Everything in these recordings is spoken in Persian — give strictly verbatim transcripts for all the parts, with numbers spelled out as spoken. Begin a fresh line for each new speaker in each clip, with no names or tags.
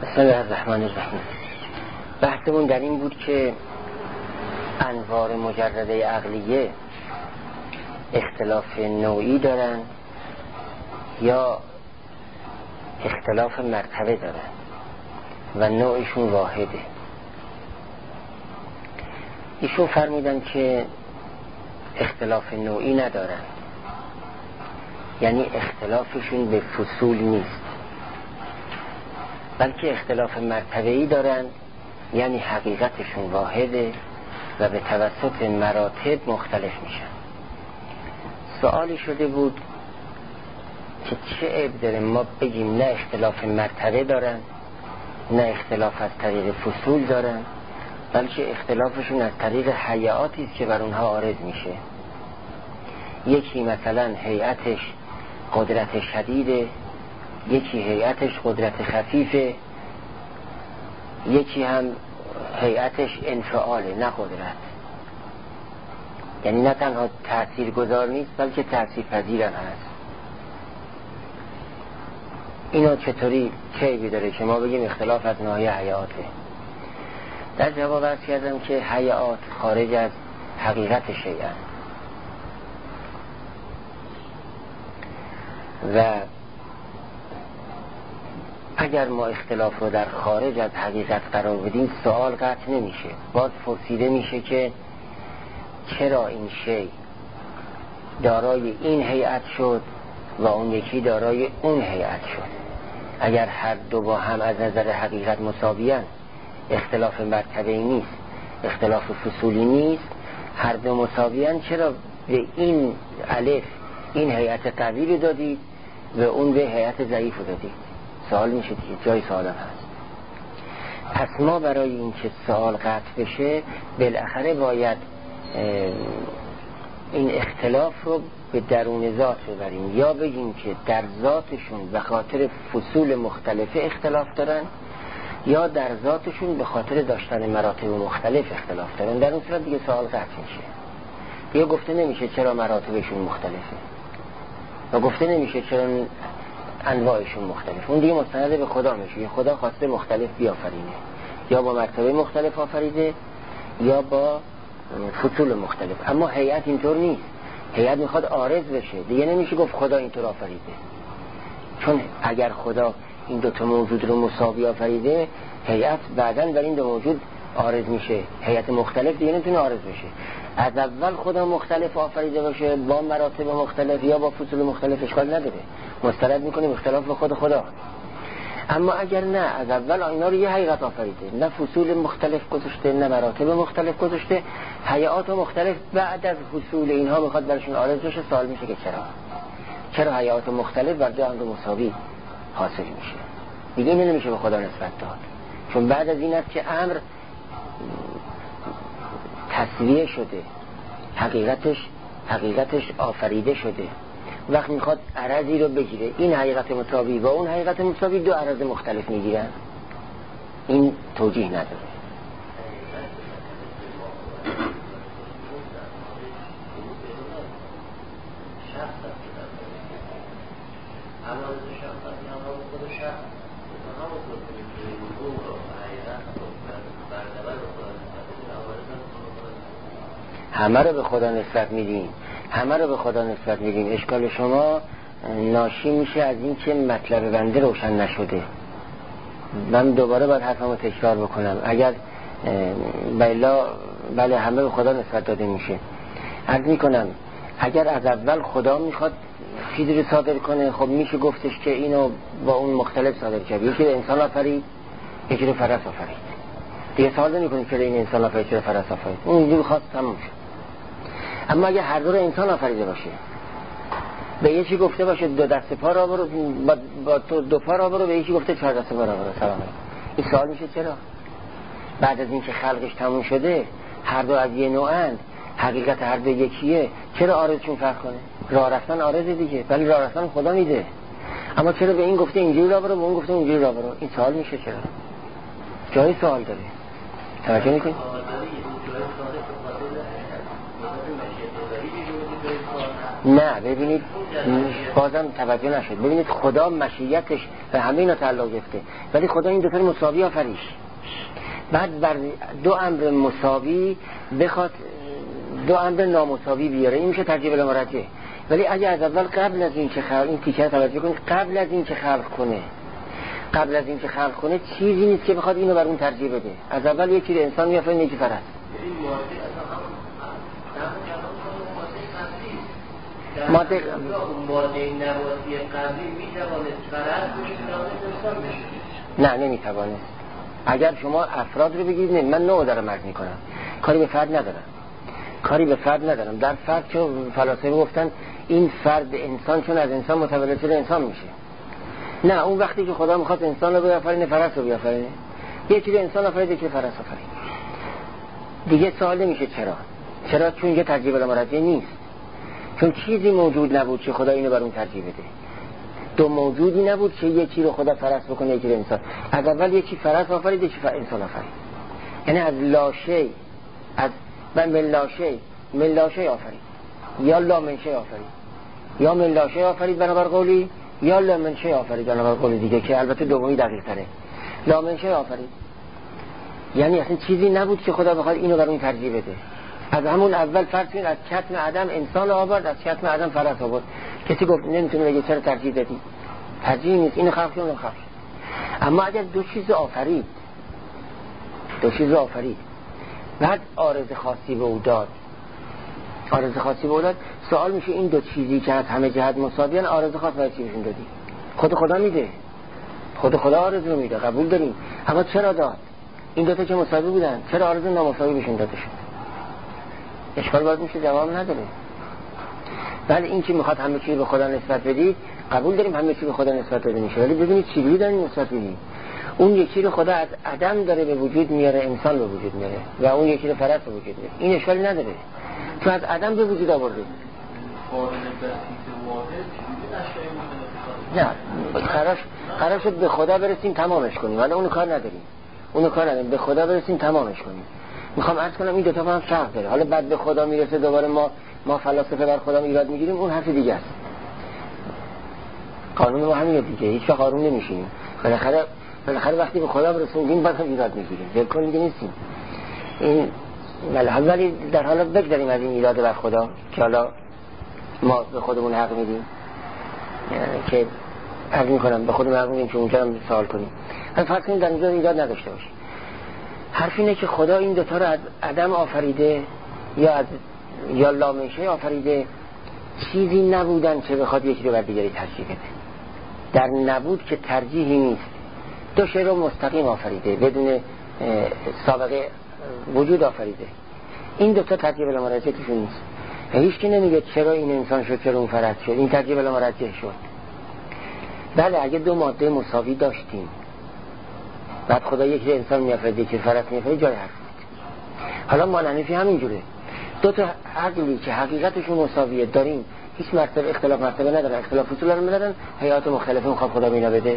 بسم الله الرحمن الرحیم. بحثمون در این بود که انوار مجرده عقلیه اختلاف نوعی دارن یا اختلاف مرتبه دارن و نوعشون واحده. ایشون فرمودن که اختلاف نوعی ندارن، یعنی اختلافشون به فصول نیست، بلکه اختلاف مرتبه‌ای دارن، یعنی حقیقتشون واحده و به توسط مراتب مختلف میشن. سوالی شده بود که چه عیب داره ما بگیم نه اختلاف مرتبه دارن نه اختلاف از طریق فصول دارن، بلکه اختلافشون از طریق هیئاتی است که بر اونها عارض میشه. یکی مثلا هیئتش قدرت شدیده، یکی هیئتش قدرت خفیفه، یکی هم هیئتش انفعاله نه قدرت، یعنی نه تنها تأثیر گذار نیست بلکه تأثیر پذیر هم هست. اینا چطوری چه عیبی داره که ما بگیم اختلاف از ناحیه هیئاته؟ در جواب عرض کردم که هیئات خارج از حقیقت شیئن و اگر ما اختلاف رو در خارج از حقیقت قرار بدیم سوال قطع نمیشه. باز پرسیده میشه که چرا این شی دارای این هیئت شد و اون یکی دارای اون هیئت شد؟ اگر هر دو با هم از نظر حقیقت مساویان، اختلاف مرتبه‌ای نیست، اختلاف فصولی نیست، هر دو مساویان، چرا به این الف این هیئت قوی رو دادید و اون به هیئت ضعیف رو دادید؟ سوال میشه دیگه، جای سوال هم هست. پس ما برای این که سوال قطع بشه بالاخره باید این اختلاف رو به درون ذات ببریم، یا بگیم که در ذاتشون به خاطر فصول مختلفه اختلاف دارن، یا در ذاتشون به خاطر داشتن مراتب مختلف اختلاف دارن. در اون صورت دیگه سوال قطع میشه. دیگه گفته نمیشه چرا مراتبشون مختلفه و گفته نمیشه چرا انواعشون مختلف. اون دیگه مستند به خدا میشه. خدا خواسته مختلف بیافرینه، یا با مرتبه مختلف آفریده یا با فصول مختلف. اما هیئت اینطور نیست. هیئت میخواد عارض بشه، دیگه نمیشه گفت خدا اینطور آفریده، چون اگر خدا این دو تا موجود رو مساوی آفریده، هیئت بعداً بر این دو موجود عارض میشه. هیئت مختلف دیگه نمیتونه عارض بشه. از اول خدا مختلف آفریده باشه با مراتب مختلف یا با فصول مختلف، اشکال نداره، مسترد میکنیم اختلاف به خود خدا. اما اگر نه، از اول اینا رو یه حقیقت آفریده، نه فصول مختلف گذاشته نه مراتب مختلف گذاشته، هیئات مختلف بعد از حصول اینها میخواد برشون عارض بشه، سوال میشه که چرا چرا هیئات مختلف بر دو اندو مساوی حاصل میشه؟ دیگه اینو نمیشه به خدا نسبت داد، چون بعد از این است که امر تصویه شده، حقیقتش حقیقتش آفریده شده. وقت میخواد عرضی رو بگیره، این حقیقت مساوی و اون حقیقت مساوی دو عرض مختلف میگیرن، این توجیه نداره. همه رو به خدا نسبت میدیم، همه رو به خدا نسبت میدیم. اشکال شما ناشی میشه از این که مطلب بنده روشن نشده. من دوباره باید حرفمو تکرار بکنم. اگر بلا بله همه به خدا نسبت داده میشه. عرض میکنم اگر از اول خدا میخواد چیزی رو صادر کنه، خب میشه گفتش که اینو با اون مختلف صادر کرد. یکی رو انسان آفرید، یکی رو فرس آفرید. دیگه سوال نمی‌کنید که این انسان آفرید چرا فرس آفرید، اون دیگه خاص تموم شد. اما اگه هر دو رو انسان آفریده باشه، به یکی گفته باشه دو دست پا را برو، با, با تو دو پا را برو، به یکی گفته چهار دست پا را برو، سلام علیکم. این سوال میشه چرا بعد از اینکه خلقش تموم شده هر دو از یه نوعند، حقیقت هر دو یکیه، چرا عارضشون فرق کنه؟ راه رفتن عارضه دیگه، ولی راه رفتن خدا میده. اما چرا به این گفته اینجوری را برو، به اون گفته اونجوری را برو؟ این سوال میشه چرا؟ جای سوال داره. توجه میکنید؟ نه ببینید بازم توجه نشد. ببینید خدا مشیتش به همه اینا تعلق گرفته، ولی خدا این دو تا مساوی آفریش. بعد بر دو امر مساوی بخواد دو امر نامساوی بیاره، این میشه ترجیح بلا مرجح. ولی اگه از اول قبل از این که خلق، این تیکه توجه کنید، قبل از این که خلق کنه قبل از این که خلق کنه چیزی نیست که بخواد اینو بر اون ترجیح بده. از اول یک چیز انسان میافرین، یکی فرست. ماده ماده نباتی قبلی میتوانست فرست بشه؟ نه نمیتوانست. اگر شما افراد رو بگید، نه من نوع دارم مرد میکنم، کاری به فرد ندارم کاری به فرد ندارم در فرد که فلاسفه گفتن این فرد انسان چون از انسان متولد شده انسان میشه. نه، اون وقتی که خدا میخواد انسان رو بیافرینه فرس رو بیافرینه، یکی رو انسان آفرید، یکی رو فرس آفرید. دیگه سوال نمیشه چرا چرا چون یه ترجیح بلا مرجح نیست، چون چیزی موجود نبود که خدا اینو بر اون ترجیح بده. دو موجودی نبود که یکی رو خدا فرس بکنه یکی رو انسان. از اول یکی فرس آفرید یکی انسان آفرید، یعنی از لاشه از من من لاشه من لاشه آفرید، یا لا منشه آفرید، یا من لاشه آفرید بنابر قولی، یا لا منشه آفرید بنابر قولی دیگه که البته دومی دقیق تره. لا منشه آفرید یعنی اصلا چیزی نبود که خدا بخواد اینو بر اون ترجیح بده. از همون اول فرض کنید از کتم عدم انسان آورد، از کتم عدم فرس آورد. کسی گفت نمیتونه بگه چرا ترجیح دادی؟ ترجیح نیست، اینو خلق اونو خلق. اما اگر دو چیز آفرید دو چیز آفرید بعد عارض خاصی به او داد عارض خاصی به او داد سوال میشه این دو چیزی که از همه جهت مساویان عارض خاص برای چی بهشون دادی؟ خود خدا میده، خود خدا عارض رو میده، قبول داریم. اما چرا داد؟ این دوتا که مساوی بودن چرا عارض نامساوی بهشون داده شد؟ اشکال باید میشه جواب نداره. ولی این که میخواد همه چیز به خدا نسبت بدید، قبول داریم همه چیز به خدا نسبت بده میشه، ولی ببینید چی دارین نسبت بدید. اون یکی رو خدا از عدم داره به وجود میاره، انسان به وجود میاره، و اون یکی رو فرد به وجود میاره. این اشکالی نداره چون از عدم به وجود آورده. نه قرار قرار شد به خدا برسیم تمامش کنیم، ولی اونو کار نداریم اونو کار نداریم به خدا برسیم تمامش کنیم. میخوام عرض کنم این دو تا هم فرق داره. حالا بعد به خدا میرسه دوباره ما ما فلاسفه بر خدا ایراد میگیریم، اون حرف دیگه است. قانون ما همینه دیگه، هیچ وقت آروم نمیشیم. بالاخره بالاخره وقتی به خدا برسیم بعد هم ایراد میگیریم، بالکل دیگه نیستیم. این ولی در حالا بگذاریم از این ایراد بر خدا که حالا ما به خودمون حق میدیم، یعنی که عرض میکنم به خودمون حق میدیم که اونجا هم سوال کنیم. من فرض کنیم در اینجا ایراد نداشته باشیم. حرف اینه که خدا این دوتا رو از عدم آفریده یا از یا لامشه آفریده، چیزی نبودن که بخواد یکی رو بر دیگری ترجیح بده. در نبود که ترجیحی نیست. دو شی رو مستقیم آفریده، بدون سابقه وجود آفریده. این دوتا ترجیح بلا مرجح توشون نیست. هیچ کی نمیگه چرا این انسان شد چرا اون فرد شد، این ترجیح بلا مرجح شد. بله اگه دو ماده مساوی داشتیم بعد خدا یک انسان میافرید یکی فرد میافرید جای حرف بود. حالا مانعنفی همینجوره، دو تا عقلی که حقیقتشون مساویه داریم، هیچ مرتبه اختلاف مرتبه ندارن، اختلاف اصول رو ندارن، حیات مختلفه میخواد خدا به اینا بده،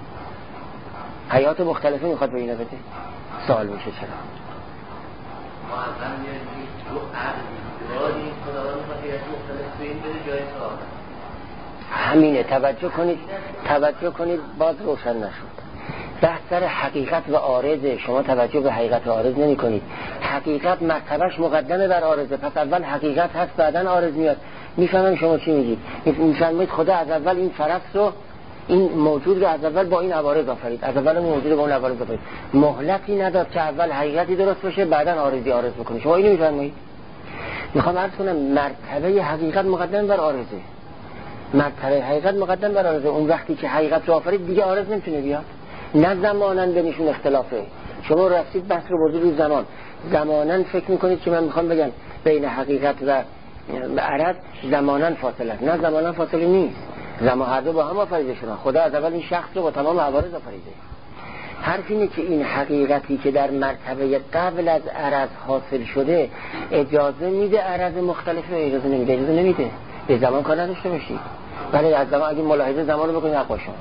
حیات مختلفه میخواد به اینا بده. سوال میشه چرا؟
ما اصلا یه دو عقلی داریم خداوند میخواد حیات مختلف به این بده جای سوال.
همینه، توجه کنید توجه کنید باز روشن نشد. بحث سر حقیقت و عارضه، شما توجه به حقیقت و عارض نمی کنید. حقیقت مرتبهش مقدمه بر عارضه، پس اول حقیقت هست بعدن عارض میاد. میفهمم شما چی میگید. میفهمید خدا از اول این فرس رو، این موجود رو از اول با این عوارض آفرید، از اول موجود با اون عوارض آفرید، مهلتی نداد که اول حقیقتی درست بشه بعدن عارضی عارض بکنه. شما اینو میفهمید؟ میخوام عرض کنم مرتبه حقیقت مقدم بر عارضه، مرتبه حقیقت مقدم بر عارضه. اون وقتی که حقیقت رو آفرید دیگه عارض نمیتونه بیاد. نه زمانن بینشون اختلافه. شما رفتید بحث رو بردید رو زمان، زمانن فکر میکنید که من میخوام بگم بین حقیقت و عرض زمانن فاصله است. نه زمانن فاصله نیست، زمان هر دو با هم آفریده شدن. خدا از اول این شخص رو با تمام عوارض آفریده. حرف اینه که این حقیقتی که در مرتبه قبل از عرض حاصل شده اجازه میده عرض مختلفه، اجازه نمیده اجازه نمیده به زمان کار نداشته باشید. ولی از زمان اگه ملاحظه زمان رو بکنید نقاشون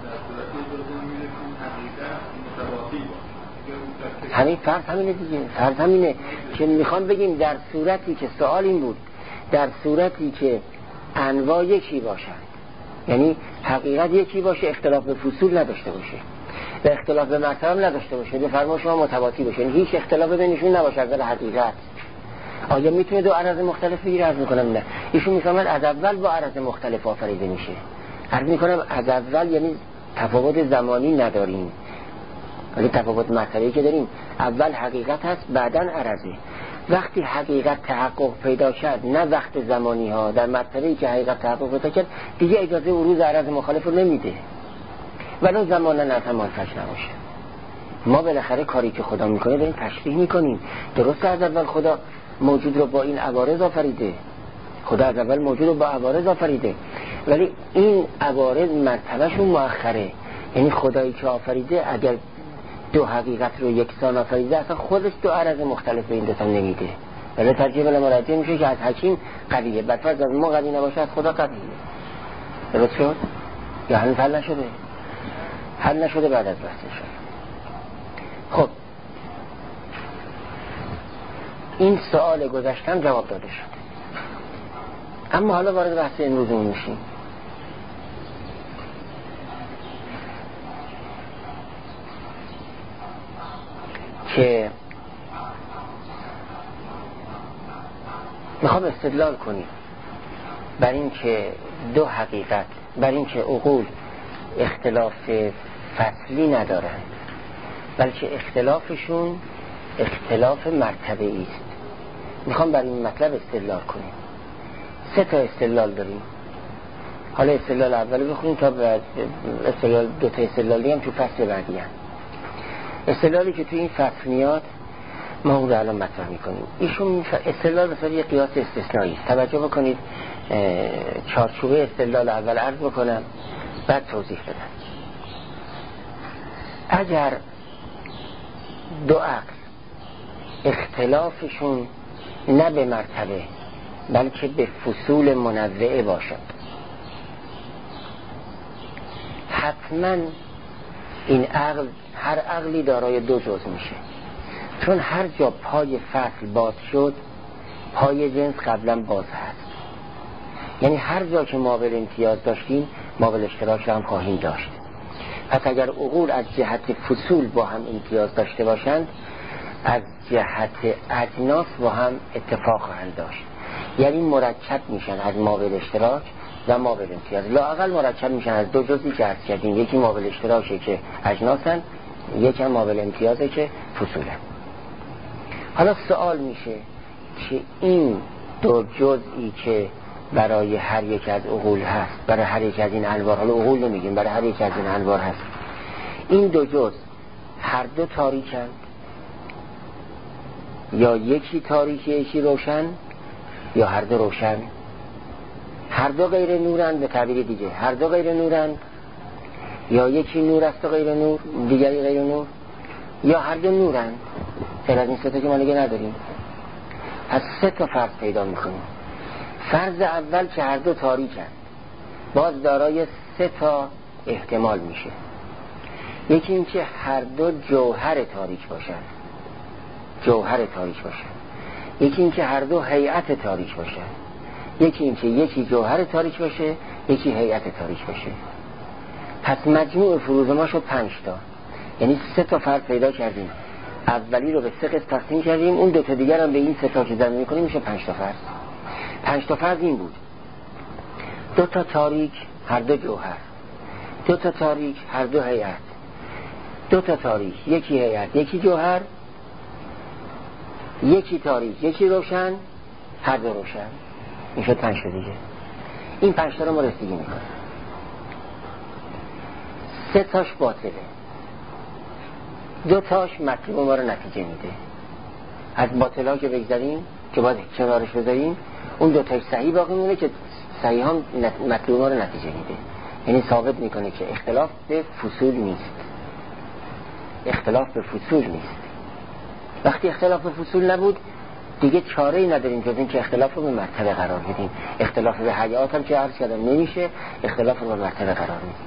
همین فرض همینه دیگه. فرض همینه که میخوام بگیم در صورتی که سوال این بود در صورتی که انواع یکی باشند، یعنی حقیقت یکی باشه، اختلاف به فصول نداشته باشه و اختلاف به مرتبه نداشته باشه، به فرمان شما متواتی باشه، یعنی هیچ اختلاف بینشون نباشه از حقیقت. آیا میتونه دو عرض مختلف بگیره؟ عرض میکنم نه. ایشون میفهمن از اول با عرض مختلف آفریده میشه. عرض میکنم از اول یعنی تفاوت زمانی نداریم، ولی تفاوت مرتبه‌ای که داریم، اول حقیقت هست بعدن عرضه. وقتی حقیقت تحقق پیدا کرد، نه وقت زمانی ها، در مرتبه‌ای که حقیقت تحقق پیدا کرد دیگه اجازه ورود عرض مخالف رو نمیده، ولو زمانا نه زمان فش نباشه. ما بالاخره کاری که خدا میکنه داریم تشریح میکنیم. درست از اول خدا موجود رو با این عوارض آفریده، خدا از اول موجود رو با عوارض آفریده، ولی این عوارض مرتبهشون مؤخره. یعنی خدایی که آفریده اگر دو حقیقت رو یکسان آفریده، اصلا خودش دو عرض مختلف به این دوتا نمیده، ولی ترجیح مرجع میشه که از حکیم قویه، بدفرض از ما قوی نباشه از خدا قویه. درست شد؟ یا هنوز حل نشده؟ حل نشده بعد از بحث شد. خب این سوال گذشتم جواب داده شد، اما حالا وارد بحث امروزمون میشیم که میخوام استدلال کنیم بر این که دو حقیقت، بر این که عقول اختلاف فصلی ندارن، بلکه اختلافشون اختلاف مرتبه‌ای است. میخوام بر این مطلب استدلال کنیم. سه تا استدلال داریم. حالا استدلال اول بخونیم تا بعد استدلال دو تا استدلال دیگه هم تو فصل بعدی هم. استدلالی که تو این فصل میاد ما اون رو الان مطرح میکنیم. ایشون استدلال بسیار یه قیاس استثنایی است. توجه بکنید، چارچوبه استدلال اول عرض بکنم بعد توضیح بدم. اگر دو عقل اختلافشون نه به مرتبه بلکه به فصول منوعه باشد، حتما این عقل، هر عقلی دارای دو جزء میشه، چون هر جا پای فصل باز شد پای جنس قبلا باز هست. یعنی هر جا که مابل امتیاز داشتیم مابل اشتراک رو هم خواهیم داشت. پس اگر عقول از جهت فصول با هم امتیاز داشته باشند، از جهت اجناس با هم اتفاق خواهند داشت. یعنی مرکب میشن از مابل اشتراک و مابل امتیاز. لااقل مرکب میشن از دو جزئی که عرض کردیم، یکی مابل اشتراکه که اجناسن، یکی هم مابل امتیازه که فصوله. حالا سوال میشه که این دو جزئی که برای هر یک از عقول هست، برای هر یک از این انوار، حالا عقول نمیگیم، برای هر یک از این انوار هست، این دو جزء هر دو تاریکند یا یکی تاریکی یکی روشن یا هر دو روشن؟ هر دو غیر نورند، به تعبیر دیگه هر دو غیر نورند، یا یکی نور است و غیر نور، دیگری غیر نور، یا هر دو نورند. غیر از این سه تا که ما دیگه نداریم. از سه تا فرض پیدا میکنیم. فرض اول که هر دو تاریکند، باز دارای سه تا احتمال میشه. یکی این که هر دو جوهر تاریک باشن، جوهر تاریک باشن. یکی این که هر دو هیئت تاریک باشن. یکی این که یکی جوهر تاریک باشه، یکی هیئت تاریک باشه. پس مجموع فروض ما شد پنج تا. یعنی سه تا فرض پیدا کردیم. اولی رو به سه قسم تقسیم کردیم، اون دو تا دیگر هم به این سه تا که ضرب می‌کنیم میشه پنج تا فرض. پنج تا فرض این بود: دو تا تاریک هر دو جوهر، دو تا تاریک هر دو هیئت، دو تا تاریک یکی هیئت یکی جوهر، یکی تاریک یکی روشن هر دو روشن. این شد پنج تا دیگه. این پنج تا رو ما رسیدگی میکنیم. سه تاش باطله، دو تاش مطلوب ما رو نتیجه میده. از باطل ها که بگذاریم که باید کنارش بذاریم، اون دو تاش صحیح باقی مونه که صحیح هم مطلوب ما رو نتیجه میده. یعنی ثابت میکنه که اختلاف به فصول نیست، اختلاف به فصول نیست. وقتی اختلاف به فصول نبود دیگه چاره‌ای نداریم جز این که اختلاف رو به مرتبه قرار بدیم. اختلاف به حیات هم که عرض کردم نمیشه، اختلاف رو به مرتبه قرار میدیم.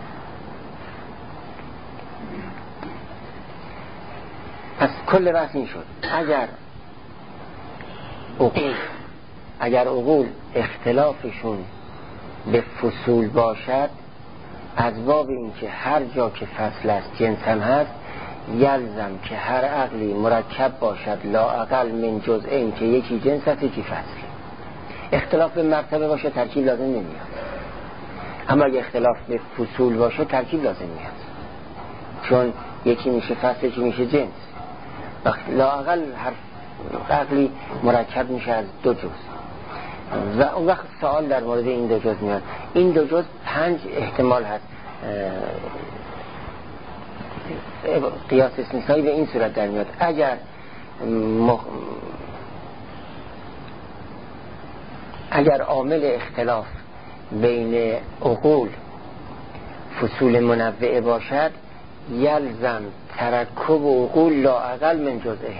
پس کل بحث این شد: اگر عقول اگر عقول اختلافشون به فصول باشد، از باب این که هر جا که فصل است جنس هم هست، یلزم که هر عقلی مرکب باشد لااقل من جزئین، که یکی جنس است یکی فصل. اختلاف به مرتبه باشه ترکیب لازم نمیاد، اما اگه اختلاف به فصول باشه ترکیب لازم میاد، چون یکی میشه فصل یکی میشه جنس. وقتی لااقل هر عقلی مرکب میشه از دو جزء، و اون وقت سوال در مورد این دو جزء میاد. این دو جزء پنج احتمال هست. قیاس استثنایی به این صورت در میاد: اگر مخ... اگر عامل اختلاف بین عقول فصول منوعه باشد، یلزم ترکب عقول لااقل من جزئه.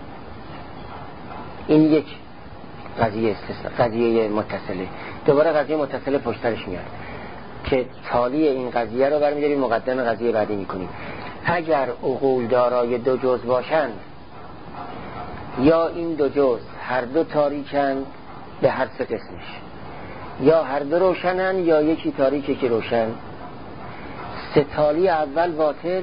این یک قضیه استثناء، قضیه متصله. دوباره قضیه متصله پشترش میاد که تالی این قضیه رو برمی‌داریم مقدم قضیه بعدی میکنیم. اگر عقول دارای دو جزء باشند، یا این دو جزء هر دو تاریکند به هر سه قسمش، یا هر دو روشنن یا یکی تاریکه که روشن، ستالی اول باطل،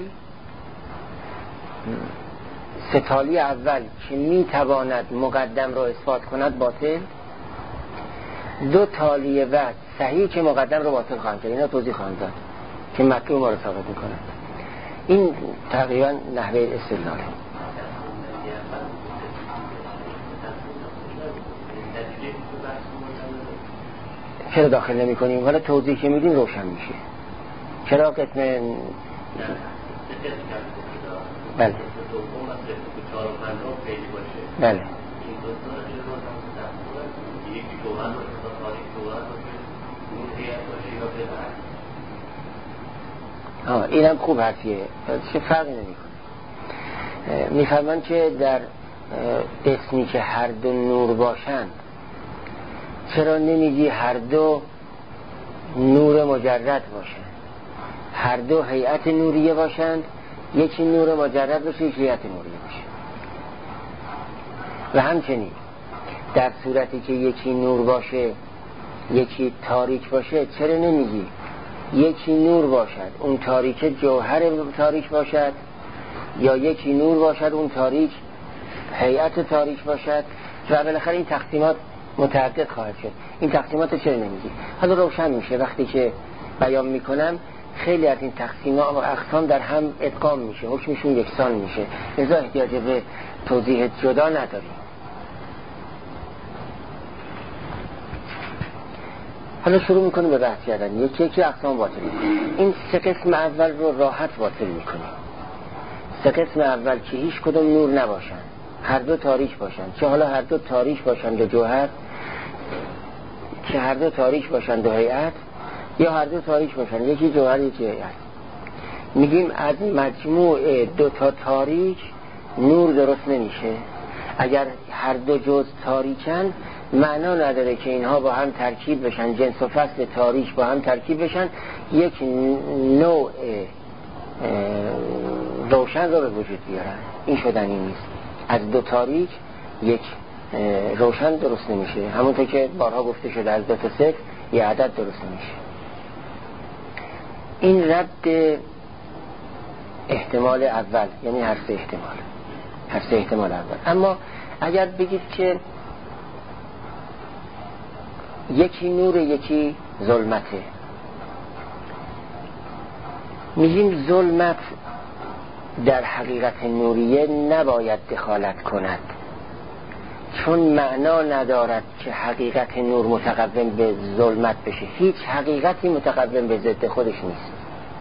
ستالی اول که میتواند مقدم رو اثبات کند باطل، دو تالی بعد صحیح که مقدم رو باطل خواهند کرد. اینا توضیح خواهند داد که مطلوب ما رو ثابت میکنند. این تقریبا نحوه استدلاله. چرا داخل نمی کنیم؟ حالا توضیح که میدیم روشن میشه. چرا قسم بله بله آه اینم خوب حرفیه. چه فرقی نمی کنه. میفرمان که در قسمی که هر دو نور باشند، چرا نمیگی هر دو نور مجرد باشند، هر دو هیئت نوریه باشند، یکی نور مجرد باشه یکی هیئت نوریه باشه. و همچنین در صورتی که یکی نور باشه یکی تاریک باشه، چرا نمیگی یکی نور باشد اون تاریک جوهر تاریک باشد، یا یکی نور باشد اون تاریک هیئت تاریک باشد، و بالاخره این تقسیمات متعدد خواهد شد. این تقسیمات رو چرا نمیگی؟ حالا روشن میشه وقتی که بیان میکنم. خیلی از این تقسیمات و اقسام در هم ادغام میشه، حکمشون یکسان میشه، لذا احتیاج به توضیح جدا نداریم. حالا شروع میکنیم به بحث کردن یکی یکی اقسام باطل. این سه قسم اول رو راحت باطل میکنیم. سه قسم اول که هیچ کدوم نور نباشن، هر دو تاریک باشن، چه حالا هر دو تاریک باشن دو جوهر، که هر دو تاریک باشن دو هیئت، یا هر دو تاریک باشن یکی جوهر یکی هیئت. میگیم از مجموع دو تا تاریک نور درست نمیشه. اگر هر دو جزء تاریکن معنا نداره که اینها با هم ترکیب بشن، جنس و فصل تاریک با هم ترکیب بشن یک نوع روشن رو به وجود بیارن. این شدنی نیست. از دو تاریک یک روشن درست نمیشه. همونطور که بارها گفته شده از دو تا صفر یه عدد درست نمیشه. این رد احتمال اول، یعنی هر سه احتمال هر سه احتمال اول. اما اگر بگید که یکی نور یکی ظلمته، میگیم ظلمت در حقیقت نوریه نباید دخالت کند، چون معنا ندارد که حقیقت نور متقوم به ظلمت بشه. هیچ حقیقتی متقوم به ضد خودش نیست،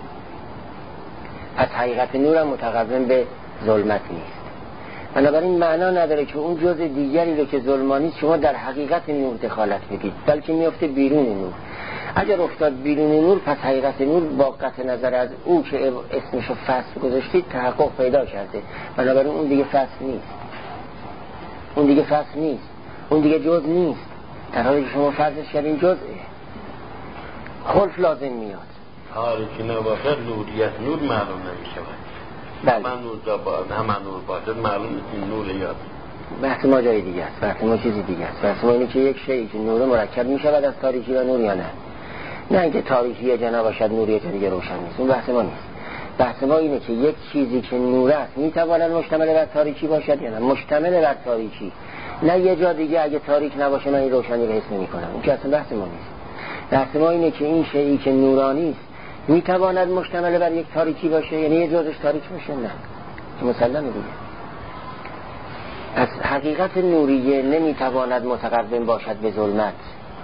پس حقیقت نور هم متقوم به ظلمت نیست. بنابراین معنا نداره که اون جزء دیگری رو که ظلمانی شما در حقیقت نور دخالت بدید، بلکه میفته بیرون نور. اگر افتاد بیرون نور، پس حقیقت نور با قطع نظر از او که اسمشو فصل گذاشتید تحقق پیدا کرده. بنابراین اون دیگه فصل نیست، اون دیگه فصل نیست، اون دیگه جزء نیست، در حالی که شما فرضش کردین جزءه. خلف لازم میاد.
حالی که نباشد نوریت نور معلوم نمیشه.
بله.
من نور با هم نور باشه معلوم نیست نور یاد.
بحث ما جای دیگه است، بحث ما چیزی دیگه است. بحث ما اینه که یک شیء که نور مرکب می شود از تاریکی و نور یا نه. نه اینکه تاریکی یه جا نباشد نور یه جا دیگه روشن نیست. اون بحث ما نیست. بحث ما اینه که یک چیزی که نور است می تواند مشتمل بر تاریکی باشد یا نه. مشتمل بر تاریکی، نه یه جا دیگه اگه تاریک نباشه من این روشنی رو حس نمی‌کنم. این که اصلا بحث ما نیست. بحث ما اینه که این شیئی که نورانی است می تواند مشتمل بر یک تاریکی باشه، یعنی یه جزش تاریک باشه. نه که مسلمه دیگه. از حقیقت نوریه نمیتواند متقوم باشد به ظلمت.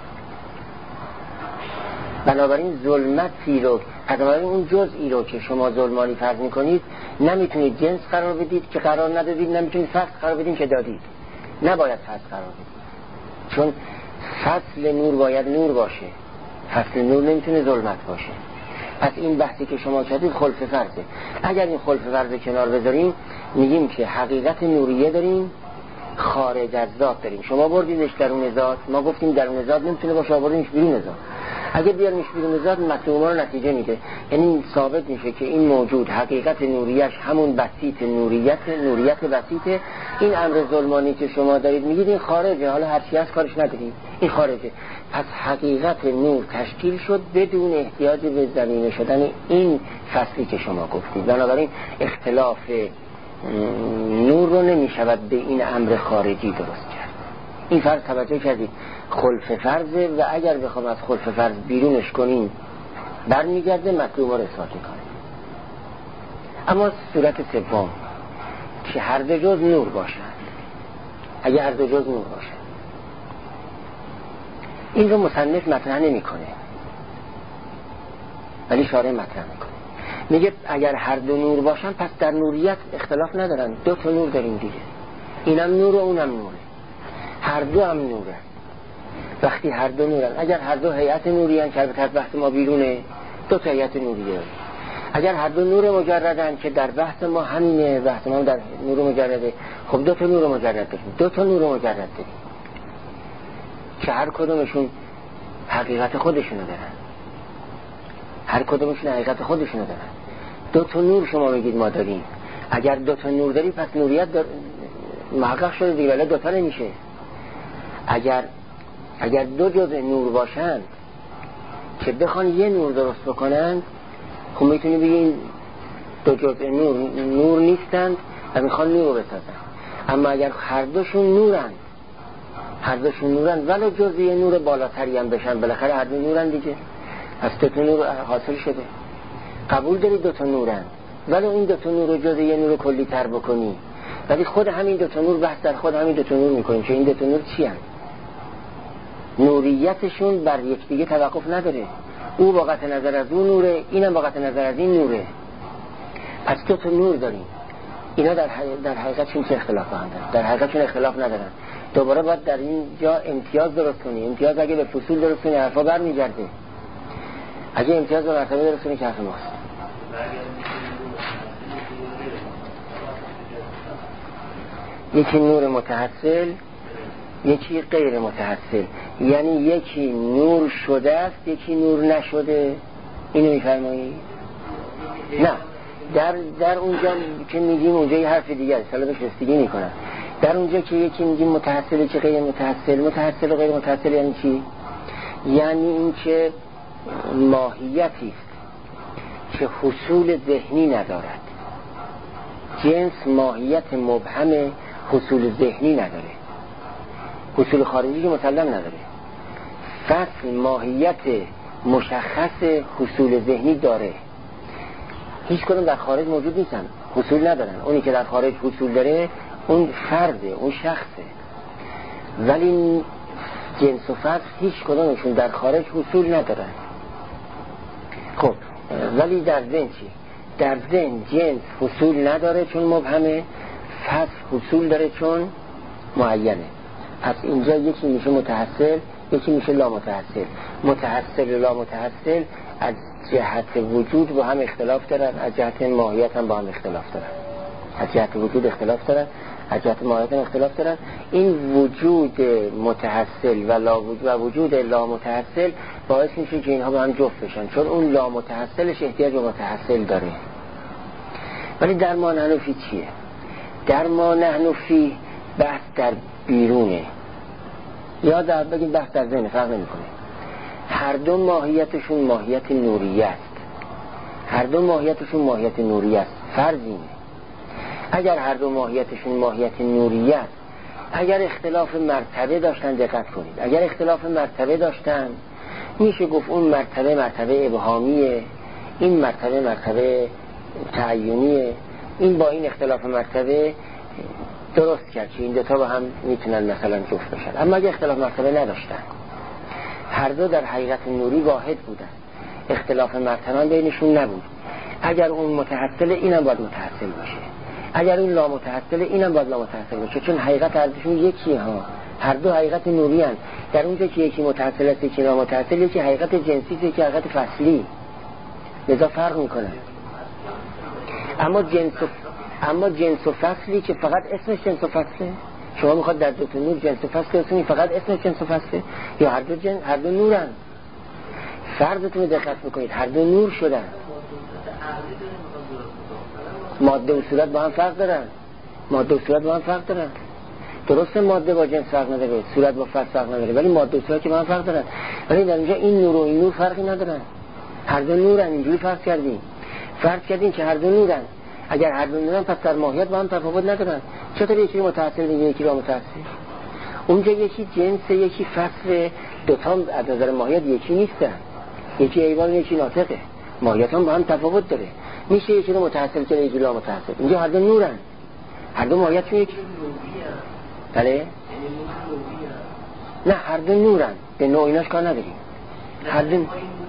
بنابراین ظلمتی رو، بنابراین اون جزئی رو که شما ظلمانی فرض میکنید نمیتونید جنس قرار بدید که قرار ندادید، نمیتونید فصل قرار بدید که دادید. نباید فصل قرار بدید، چون فصل نور باید نور باشه، فصل نور نمیتونه ظلمت باشه. پس این بحثی که شما کردید خلف فرضه. اگر این خلف فرض کنار بذاریم میگیم که حقیقت نوریه داریم، خارج از ذات داریم. شما بردیدش درون ذات، ما گفتیم درون ذات نمیتونه باشه، آوردیمش بیرون ذات. اگه بیارمش بیرون ذات مطلوبه رو نتیجه میده، یعنی ثابت میشه که این موجود حقیقت نوریش همون بسیط نوریت نوریت بسیطه. این امر ظلمانی که شما دارید میگید این خارجه، حالا هر چی هست کارش نداریم، این خارجه. پس حقیقت نور تشکیل شد بدون احتیاج به زمینه شدن این فصلی که شما گفتید. بنابراین اختلاف نور رو نمیشود به این امر خارجی درست کرد. این فرض توجه کردید خلف فرضه و اگر بخوام از خلف فرض بیرونش کنیم برمیگرده مطلوب رو اثبات میکنه. اما صورت سوم که هر دو جز نور باشند، اگر هر دو جز نور باشند، این رو مصنف مطرح نمیکنه ولی شارح مطرح میکنه. میگه اگر هر دو نور باشن پس در نوریت اختلاف ندارن، دو تا نور داریم دیگه، اینم نور و اونم نوره، هر دو هم نوره. وقتی هر دو نورن، اگر هر دو هیئت نوری هن که البته از بحث ما بیرونه، دو تا هیئت نوریه. اگر هر دو نور مجردن که در بحث ما همینه، بحث ما در نور مجرده، خب دو تا نور مجرد داریم، دو تا نور مجرد داریم که هر کدومشون حقیقت خودشونو دارن، هر کدومشون حقیقت خودشونو دارن. دو تا نور شما میگید ما داریم، اگر دو تا نور داری پس نوریت دار... محقق شده دیگه، ولی دو تا نمیشه. اگر اگر دو جزء نور باشن که بخوان یه نور درست بکنن، خب میتونی بگی دو جزء نور نور نیستند و میخوان نور رو بسازن. اما اگر هر دوشون نورن، هر دوشون نورن ولی جزء نور بالاتری هم بشن، بالاخره هر دو نورن دیگه، از دو تا نور حاصل شده. قبول داری دو تا نورن ولی این دو تا نور رو جزء یه نور کلی تر بکنی، ولی خود همین دو تا نور بحث در خود همین دو تا نور میکنیم که این دو تا نور چی هست؟ نوریتشون بر یکدیگه توقف نداره. او با قطع نظر از اون نوره، اینم با قطع نظر از این نوره. پس دو تا نور داریم. اینا در در حقیقت چون چه اختلاف دارن؟ در حقیقت چون اختلاف ندارن. دوباره باید در اینجا امتیاز درست کنی. امتیاز اگه به فصول درست کنی حرفا برمیگرده. اگه امتیاز به مرتبه درست کنی که حرف ماست. یکی نور متحصل، یکی غیر متحصل، یعنی یکی نور شده است یکی نور نشده. اینو میفرمایی؟ نه، در در اونجا که میگیم اونجا یه حرف دیگه است، حالا بهش رسیدگی میکنم. در اونجا که یکی میگیم متحصل یکی غیر متحصل، متحصل و غیر متحصل یعنی چی؟ یعنی این که ماهیتی است که حصول ذهنی ندارد. جنس ماهیت مبهم حصول ذهنی نداره، حصول خارجی که مسلم نداره. فصل ماهیت مشخص حصول ذهنی داره. هیچ کدوم در خارج موجود نیستن، حصول ندارن. اونی که در خارج حصول داره اون فرده، اون شخصه، ولی جنس و فصل هیچ کدومشون در خارج حصول ندارن. خب ولی در ذهن چی؟ در ذهن جنس حصول نداره چون مبهمه، فصل حصول داره چون معینه. پس اینجا یکی میشه متحصل، یکی میشه لا متحصل. متحصل و لا متحصل از جهت وجود با هم اختلاف دارن، از جهت ماهیت هم با هم اختلاف دارن. از جهت وجود اختلاف دارن، از جهت ماهیت هم اختلاف دارن. این وجود متحصل و لا وجود و وجود لا متحصل باعث میشه که اینها با هم جفت بشن، چون اون لا متحصلش احتیاج به متحصل داره. ولی در ما نحنفی چیه؟ در ما نحنفی بحث در بیرونه یا در بگیم بحث در ذهن، فرق نمیکنه. هر دو ماهیتشون ماهیت نوریه است. هر دو ماهیتشون ماهیت نوریه است. فرض اینه اگر هر دو ماهیتشون ماهیت نوریه است، اگر اختلاف مرتبه داشتن، دقت کنید، اگر اختلاف مرتبه داشتن میشه گفت اون مرتبه مرتبه ابهامیه، این مرتبه مرتبه تعیینیه، این با این اختلاف مرتبه درست کرد که این دوتا با هم میتونن مثلا جفت بشن. اما اگه اختلاف مرتبه نداشتن، هر دو در حقیقت نوری واحد بودن، اختلاف مرتبه بینشون نبود، اگر اون متحصل اینم باید متحصل باشه، اگر اون لا متحصل اینم باید لا متحصل باشه، چون حقیقت هرشون یکیه ها، هر دو حقیقت نوری هن. در اونجا که یکی متحصل است یکی لا متحصل، یکی حقیقت جنسی یکی حقیقت فصلی، لذا فرق میکنه. اما جنس و اما جنس و فصلی که فقط اسمش جنس و فصله، شما میخواد در دو تا نور جنس و فصل کنید فقط اسمش جنس و فصله، یا هر دو جن... هر دو نورن. فرضتون رو دقت بکنید، هر دو نور شدن. ماده و صورت با هم فرق دارن، ماده و صورت با هم فرق دارن. درسته ماده با جنس فرق نداره، صورت با فصل فرق نداره، ولی ماده و صورت که با هم فرق دارن. ولی در اینجا این نور و این نور فرقی ندارن، هر دو نورن. اینجوری فرض کردیم فرض کردیم که هر دو نورن. اگر هر دو نورن پس در ماهیت با هم تفاوت ندارن. چطور یکی متحصل دیگه یکی لا متحصل؟ اونجا یکی جنس یکی فصل، دو تا از نظر ماهیت یکی نیستن، یکی حیوان یکی ناطقه، ماهیت هم با هم تفاوت داره. میشه یکی رو متحصل کنه یکی لا متحصل. اینجا هر دو نورن، هر دو ماهیتشون یکی. بله؟ نه هر دو نورن، به نوع ایناش کار نداریم. هر دو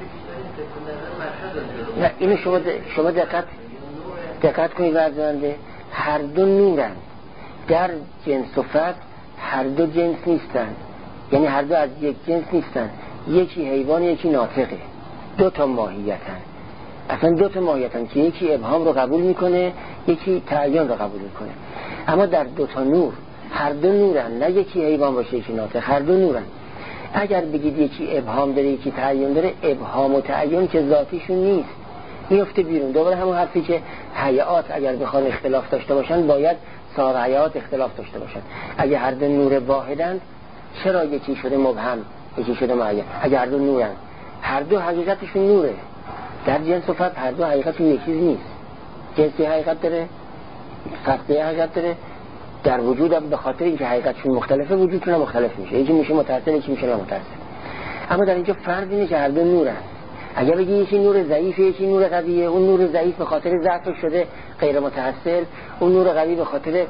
نه اینو شما شما دقت دقت کنید ورزنده، هر دو نورن. در جنس و فصل هر دو جنس نیستن، یعنی هر دو از یک جنس نیستن، یکی حیوان یکی ناطقه، دو تا ماهیتن. اصلا دو تا ماهیتن که یکی ابهام رو قبول میکنه یکی تعیین رو قبول میکنه. اما در دو تا نور هر دو نورن، نه یکی حیوان باشه یکی ناطق، هر دو نورن. اگر بگید یکی ابهام داره یکی تعیین داره، ابهام و تعیین که ذاتیشون نیست، میفته بیرون. دوباره همون حرفی که هیئات اگر بخوان اختلاف داشته باشن باید سایر هیئات اختلاف داشته باشن. اگه هر دو نور واحدن چرا یکی شده مبهم یکی شده معین؟ اگه هر دو نورن، هر دو حقیقتشون نوره. در جنس و فصل هر دو حقیقتشون یک چیز نیست، جنسی حقیقت داره فصلی حقیقت داره. در وجود هم به خاطر اینکه حقیقتشون مختلفه وجودشون هم مختلف میشه، یکی میشه متحصل یکی میشه نامتحصل. اما در اینجا فرض اینه که هر دو نورن. اگر بگی یکی نور ضعیفه یکی نور قویه، اون نور ضعیف به خاطر ضعفش شده غیر متحصل، اون نور قوی به خاطر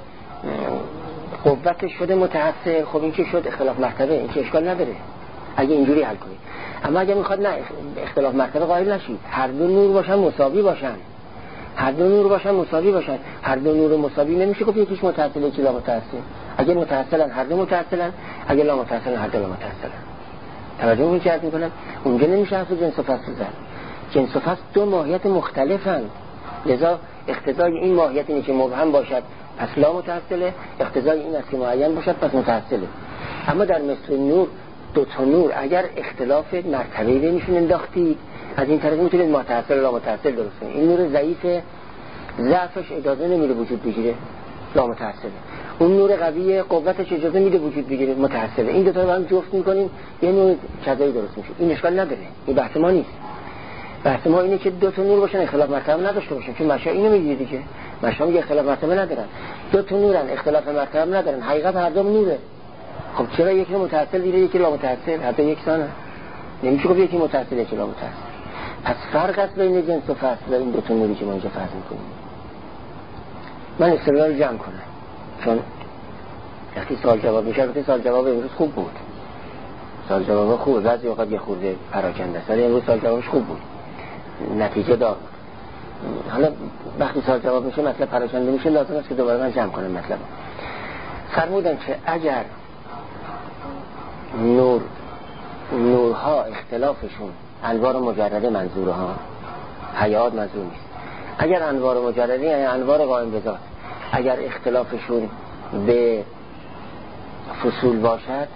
قوتش شده متحصل، خب این که شد اختلاف مرتبه، این که اشکال نداره اگه اینجوری حل کنید. اما اگه میخواد نه اختلاف مرتبه قائل نشید، هر دو نور باشن مساوی باشن، هر دو نور باشن مساوی باشن. هر دو نور مساوی نمیشه گفت یکیش متحصل یکی لا متحصل. اگه متحصلن هر دو متحصلن، اگه لا متحصلن هر دو لا متحصلن. توجه می‌کنید می‌کنم اونجا نمیشه اصلا جنس و فصل زد. جنس و فصل دو ماهیت مختلفن، لذا اقتضای این ماهیت اینه که مبهم باشد پس لا متحصله، اقتضای این است که معین باشد پس متحصله. اما در مثل نور دو تا نور اگر اختلاف مرتبه بینشون انداختید، از این طریق میتونید متحصل لا متحصل درست کنید. این نور ضعیف ضعفش اجازه نمیده وجود بگیره، لا متحصله. اون نور قوی قوتش اجازه میده وجود بگیره، متحصله. این دو تا رو هم جفت میکنیم یه نور چیزایی درست میشه. این اشکال نداره، این بحث ما نیست. بحث ما اینه که دو تا نور باشن اختلاف مرتبه نداشته باشن، چون مشا اینو میگه دیگه، مشا میگه اختلاف مرتبه ندارن، دو تا نورن اختلاف مرتبه ندارن، حقیقت هر دو نوره. خب چرا یکی متحصل دیگه یکی لا متحصل؟ هر دو یکسانه، نمیشه گفت یکی متحصل یکی لا متحصل. پس فرق است بین جنس و فصل و این دو تا نوری که ما اینجا فرض میکنیم. من استدلال جمع کنم، چون وقتی سوال جواب میشه، وقتی سوال جواب امروز خوب بود، سوال جواب خوبه، بعضی اوقات یه خورده پراکنده است، ولی امروز سوال جوابش خوب بود، نتیجه دار بود. حالا وقتی سوال جواب میشه مطلب پراکنده میشه، لازم است که دوباره من جمع کنم مطلب. فرمودن که اگر نور نورها اختلافشون انوار مجرده منظوره ها، حیات منظور نیست، اگر انوار مجرده یعنی انوار قائم به ذات، اگر اختلافشون به فصول باشد،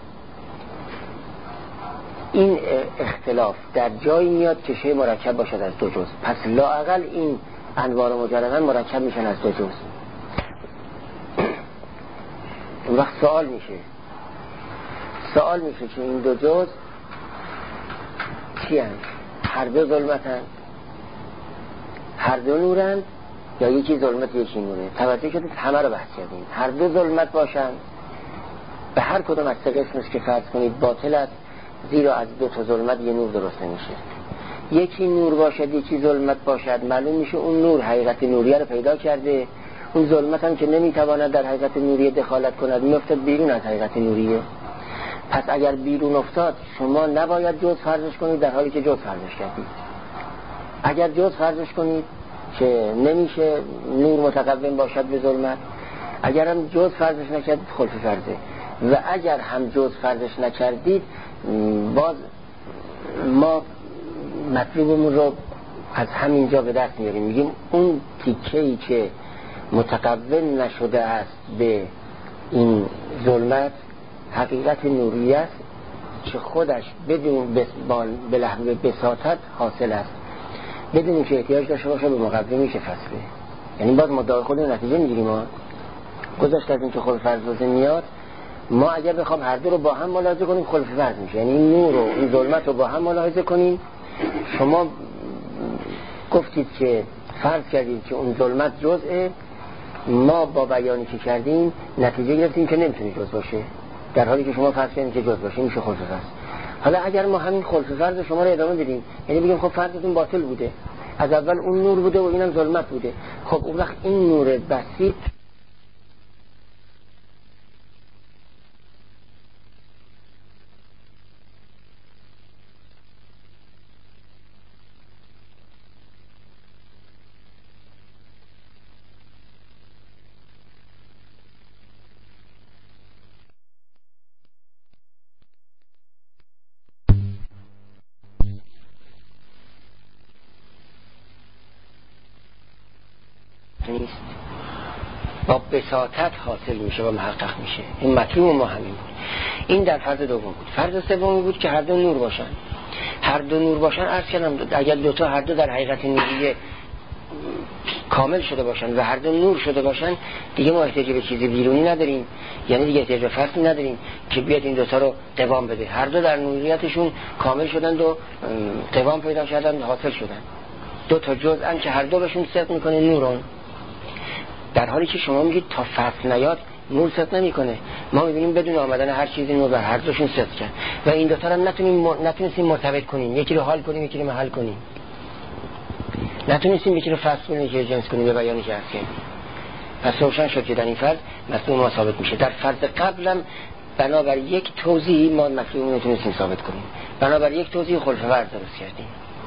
این اختلاف در جایی میاد که شی مرکب باشد از دو جزء، پس لااقل این انوار مجردن مرکب میشن از دو جزء. اون وقت سوال میشه سوال میشه که این دو جز چی هست؟ هر دو ظلمتند، هر دو نورند، یا یکی ظلمت یکی نوره؟ توجه شدید همه رو بحث کردیم. هر دو ظلمت باشند، به هر کدوم از سه قسمش که فرض کنید باطل است، زیرا از دو تا ظلمت یه نور درست نمیشه. یکی نور باشد یکی ظلمت باشد، معلوم میشه اون نور حقیقت نوریه رو پیدا کرده، اون ظلمت هم که نمیتواند در حقیقت نوریه دخالت کند میافتد بیرون از حقیقت نوریه. پس اگر بیرون افتاد شما نباید جز فرضش کنید در حالی که جز فرضش کردید. اگر جز فرضش کنید که نمیشه نور متقوم باشد به ظلمت، اگر هم جز فرضش نکردید خلف فرضه، و اگر هم جز فرضش نکردید باز ما مطلوبمون رو از همینجا به دست میاریم، میگیم اون تیکه‌ای که متقوم نشده است به این ظلمت حقیقت نوری است که خودش بدون به لحظه بساطت حاصل است، بدون که احتیاج داشته باشه به مقومی که فصله. یعنی باز مدعای خود نتیجه میگیریم. ما گذاشت از این که خلف فرض لازم میاد، ما اگر بخوام هر دو رو با هم ملاحظه کنیم خلف فرض میشه. یعنی این نور و این ظلمت رو با هم ملاحظه کنیم. شما گفتید که فرض کردید که اون ظلمت جزءه، ما با بیانی که کردیم نتیجه گرفتیم که نمیتونه جز باشه، در حالی که شما فرض کردید که جز باشه، میشه خلف فرض. حالا اگر ما همین خلف فرض شما رو ادامه بدیم، یعنی بگیم خب فرضتون باطل بوده، از اول اون نور بوده و اینم ظلمت بوده، خب اون وقت این نور بسیط نیست، با بساطت حاصل میشه و محقق میشه. این مطلوب ما همین بود. این در فرض دوم بود. فرض سومی بود که هر دو نور باشن. هر دو نور باشن عرض کردم اگر دو تا هر دو در حقیقت نوریه کامل شده باشن و هر دو نور شده باشن، دیگه ما احتیاج به چیزی بیرونی نداریم، یعنی دیگه احتیاج به فرضی نداریم که بیاد این دو تا رو قوام بده. هر دو در نوریتشون کامل شدن و قوام پیدا کردن و حاصل شدن. دو تا جزءن که هر دو بهشون صدق میکنه نورون، در حالی که شما میگید تا فصل نیاد نور صدق نمیکنه. ما میبینیم بدون آمدن هر چیزی نور بر هر دوشون صدق کرد و این دو تا رو نتونیم نتونستیم مرتبط کنیم، یکی رو حال کنیم یکی رو محل کنیم، نتونستیم یکی رو فصل کنیم یکی رو جنس کنیم به بیانی که هست. پس روشن شد که در این فرض مطلوب ما ثابت میشه. در فرض قبلم بنابر یک توضیح ما مطلوب نتونستیم ثابت کنیم، بنابر یک توضیح خلف فرض درست کردیم.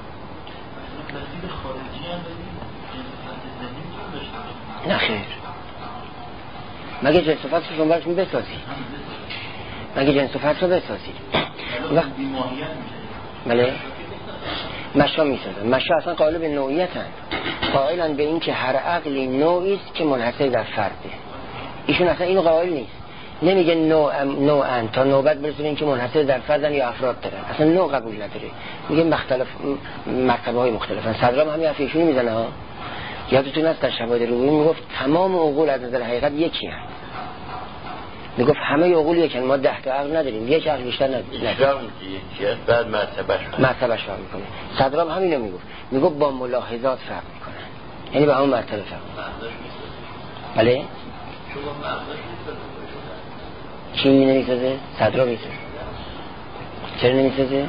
نه خیر، مگه جنس و فصل شما برشون بسازید، مگه جنس و فصل رو بسازید وقت بله مشا میسازن. مشا اصلا قائل به نوعیت هست، قائلن به این که هر عقلی نوعی است که منحصر در فرده. ایشون اصلا اینو قائل نیست، نمیگه نوع نوعن تا نوبت برسونه این که منحصر در فردن یا افراد دارن، اصلا نوع قبول نداره، میگه مختلف مرتبه های مختلفن. صدرام همین حرف ایشونی میزنه ها. یادتون هست در شواهد رومی میگفت تمام عقول از نظر حقیقت یکی هست، میگفت همه عقول یکی هست، ما ده تا عقل نداریم، یک عقل بیشتر نداریم.
یکی هست بعد مرتبهش
مرتبهش فرق میکنه. صدرام همینو میگفت، میگفت با ملاحظات فرق میکنه، یعنی به همون مرتبه فرق میکنه. بله چی می نمیسازه؟ صدرام میسازه. چرا نمیسازه؟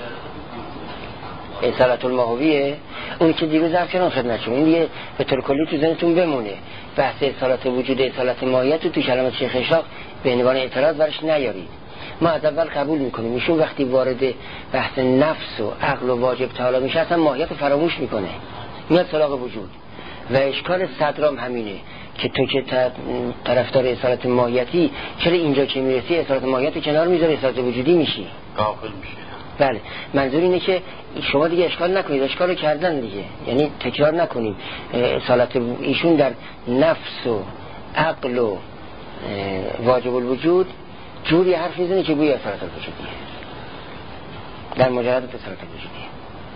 اصالت الماهویه، اون که دیگه ظرف کنان خدمت شما، این دیگه به طور کلی تو ذهنتون بمونه. بحث اصالت وجود، اصالت ماهیت رو تو کلمات شیخ اشراق به عنوان اعتراض برش نیارید. ما از اول قبول میکنیم ایشون وقتی وارد بحث نفس و عقل و واجب تعالی میشه اصلا ماهیت رو فراموش میکنه، میاد سراغ وجود. و اشکال صدرام همینه که تو که طرفدار اصالت ماهیتی، چرا اینجا که میرسی اصالت ماهیت کنار میذاری اصالت وجودی میشی،
غافل میشی.
بله منظور اینه که شما دیگه اشکال نکنید، اشکال رو کردن دیگه، یعنی تکرار نکنید. اصالت ایشون در نفس و عقل و واجب الوجود جوری حرف میزنه که گویا اصالت الوجودیه، در مجرد اصالت الوجودیه.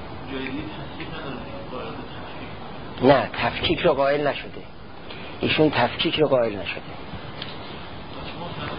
نه تفکیک رو قائل نشده ایشون، تفکیک رو قائل نشده.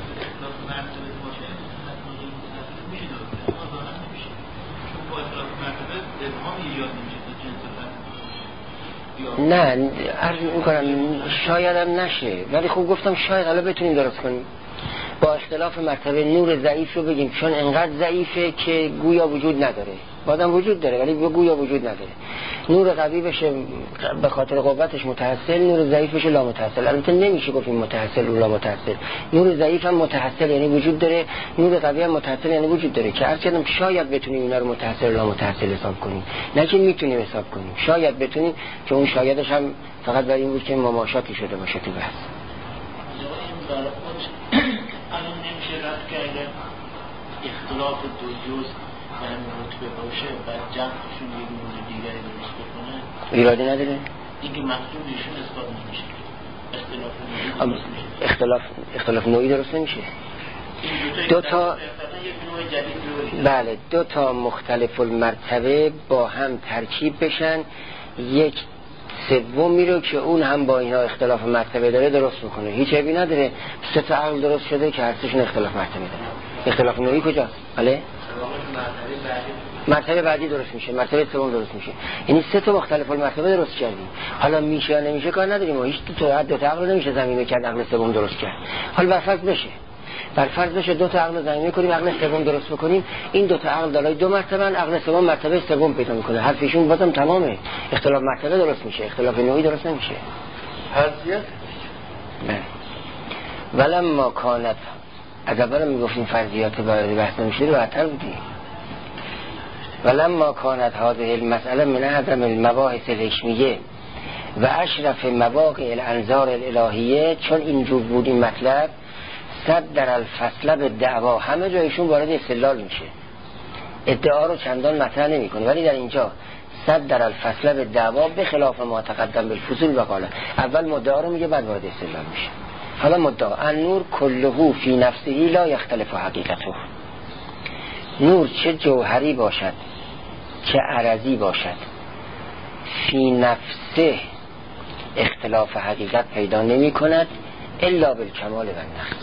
نه عرض میکنم شاید هم نشه، ولی خوب گفتم شاید حالا بتونیم درست کنیم. با اختلاف مرتبه نور ضعیف رو بگیم چون انقدر ضعیفه که گویا وجود نداره، بازم وجود داره ولی گویا وجود نداره. نور قوی بشه به خاطر قوتش متحصل، نور ضعیف بشه لا متحصل. البته نمیشه گفتیم متحصل و لا متحصل، نور ضعیف هم متحصل یعنی وجود داره، نور قوی هم متحصل یعنی وجود داره، که عرض کردم شاید بتونیم اینا رو متحصل و لا متحصل حساب کنیم، نه که میتونیم حساب کنیم، شاید بتونیم، که اون شایدش هم فقط برای این بود که مماشاتی شده باشه تو بحث.
الان نمیشه رد کرده اختلاف دو جز به همین رتبه باشه بعد جمعشون یک نور دیگری درست بکنه،
ایرادی نداره؟
اینکه مقصود ایشون اثبات نمیشه، اختلاف نوعی درست میشه.
اختلاف اختلاف نوعی درست نمیشه. دو تا بله دو تا مختلف المرتبه با هم ترکیب بشن، یک سومی رو که اون هم با اینا اختلاف مرتبه داره درست میکنه، هیچ عیبی نداره. سه تا عقل درست شده که هر سهشون اختلاف مرتبه داره. اختلاف نوعی کجاست؟ بله مرتبه بعدی درست میشه، مرتبه سوم درست میشه، یعنی سه تا مختلف المرتبه درست کردیم. حالا میشه یا نمیشه کار نداریم، هیچ دو تا دو تا عقل نمیشه زمینه کرد عقل سوم درست کرد. حالا برفرض بشه بر فرض بشه دو تا عقل زمینه کنیم عقل سوم درست بکنیم، این دو تا عقل دارای دو مرتبه، عقل سوم مرتبه سوم پیدا میکنه، حرف ایشون بازم تمامه، اختلاف مرتبه درست میشه، اختلاف نوعی درست نمیشه.
فرضیت
نه ولما کانت، از اول میگفتیم فرضیات برای بحث نمیشه رو برتر بودیم. ولما کانت هذه المسئله من اعظم المباحث الحکمیه و اشرف مواقع الانظار الالهیه، چون اینجور بود این مطلب صد در الفصل به دعوا، همه جایشون وارد استدلال میشه، ادعا رو چندان مطرح نمیکنه، ولی در اینجا صد در الفصل به دعوا به خلاف ما تقدم بالفصول و قاله، اول مدعا رو میگه بعد وارد استدلال میشه. حالا مدعا النور کله فی نفسه لا یختلف حقیقته، نور چه جوهری باشد چه عرضی باشد فی نفسه اختلاف حقیقت پیدا نمی کند الا بالکمال و النقص.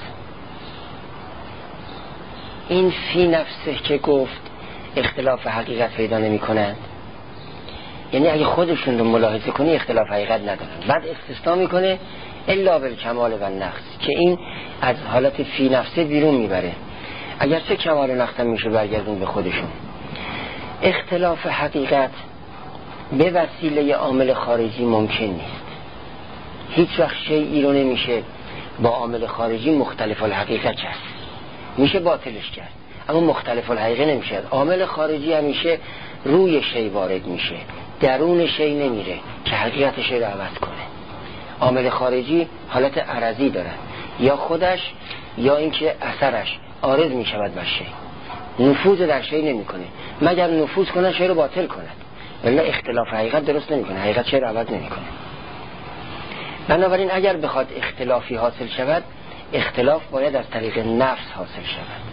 این فی نفسه که گفت اختلاف حقیقت پیدا نمی کند، یعنی اگه خودشون رو ملاحظه کنی اختلاف حقیقت ندارن، بعد استثناء میکنه الا بالکمال و النقص، که این از حالت فی نفسه بیرون میبره، اگرچه کمال و نقص هم میشه برگردون به خودشون. اختلاف حقیقت به وسیله عامل خارجی ممکن نیست، هیچ وقت شیئی رو نمیشه با عامل خارجی مختلف الحقیقت کرد، میشه باطلش کرد اما مختلف الحقیقه نمیشه. عامل خارجی همیشه روی شی وارد میشه، درون شی نمیره که حقیقت شی رو عوض کنه. عامل خارجی حالت عرضی داره، یا خودش یا اینکه اثرش عارض میشود بر شی، نفوذ در شی نمیکنه، مگر نفوذ کنه شی رو باطل کند، ولی اختلاف حقیقت درست نمیکنه، حقیقت شی رو عوض نمیکنه. بنابراین اگر بخواد اختلافی حاصل شود، اختلاف باید از طریق نفس حاصل شود،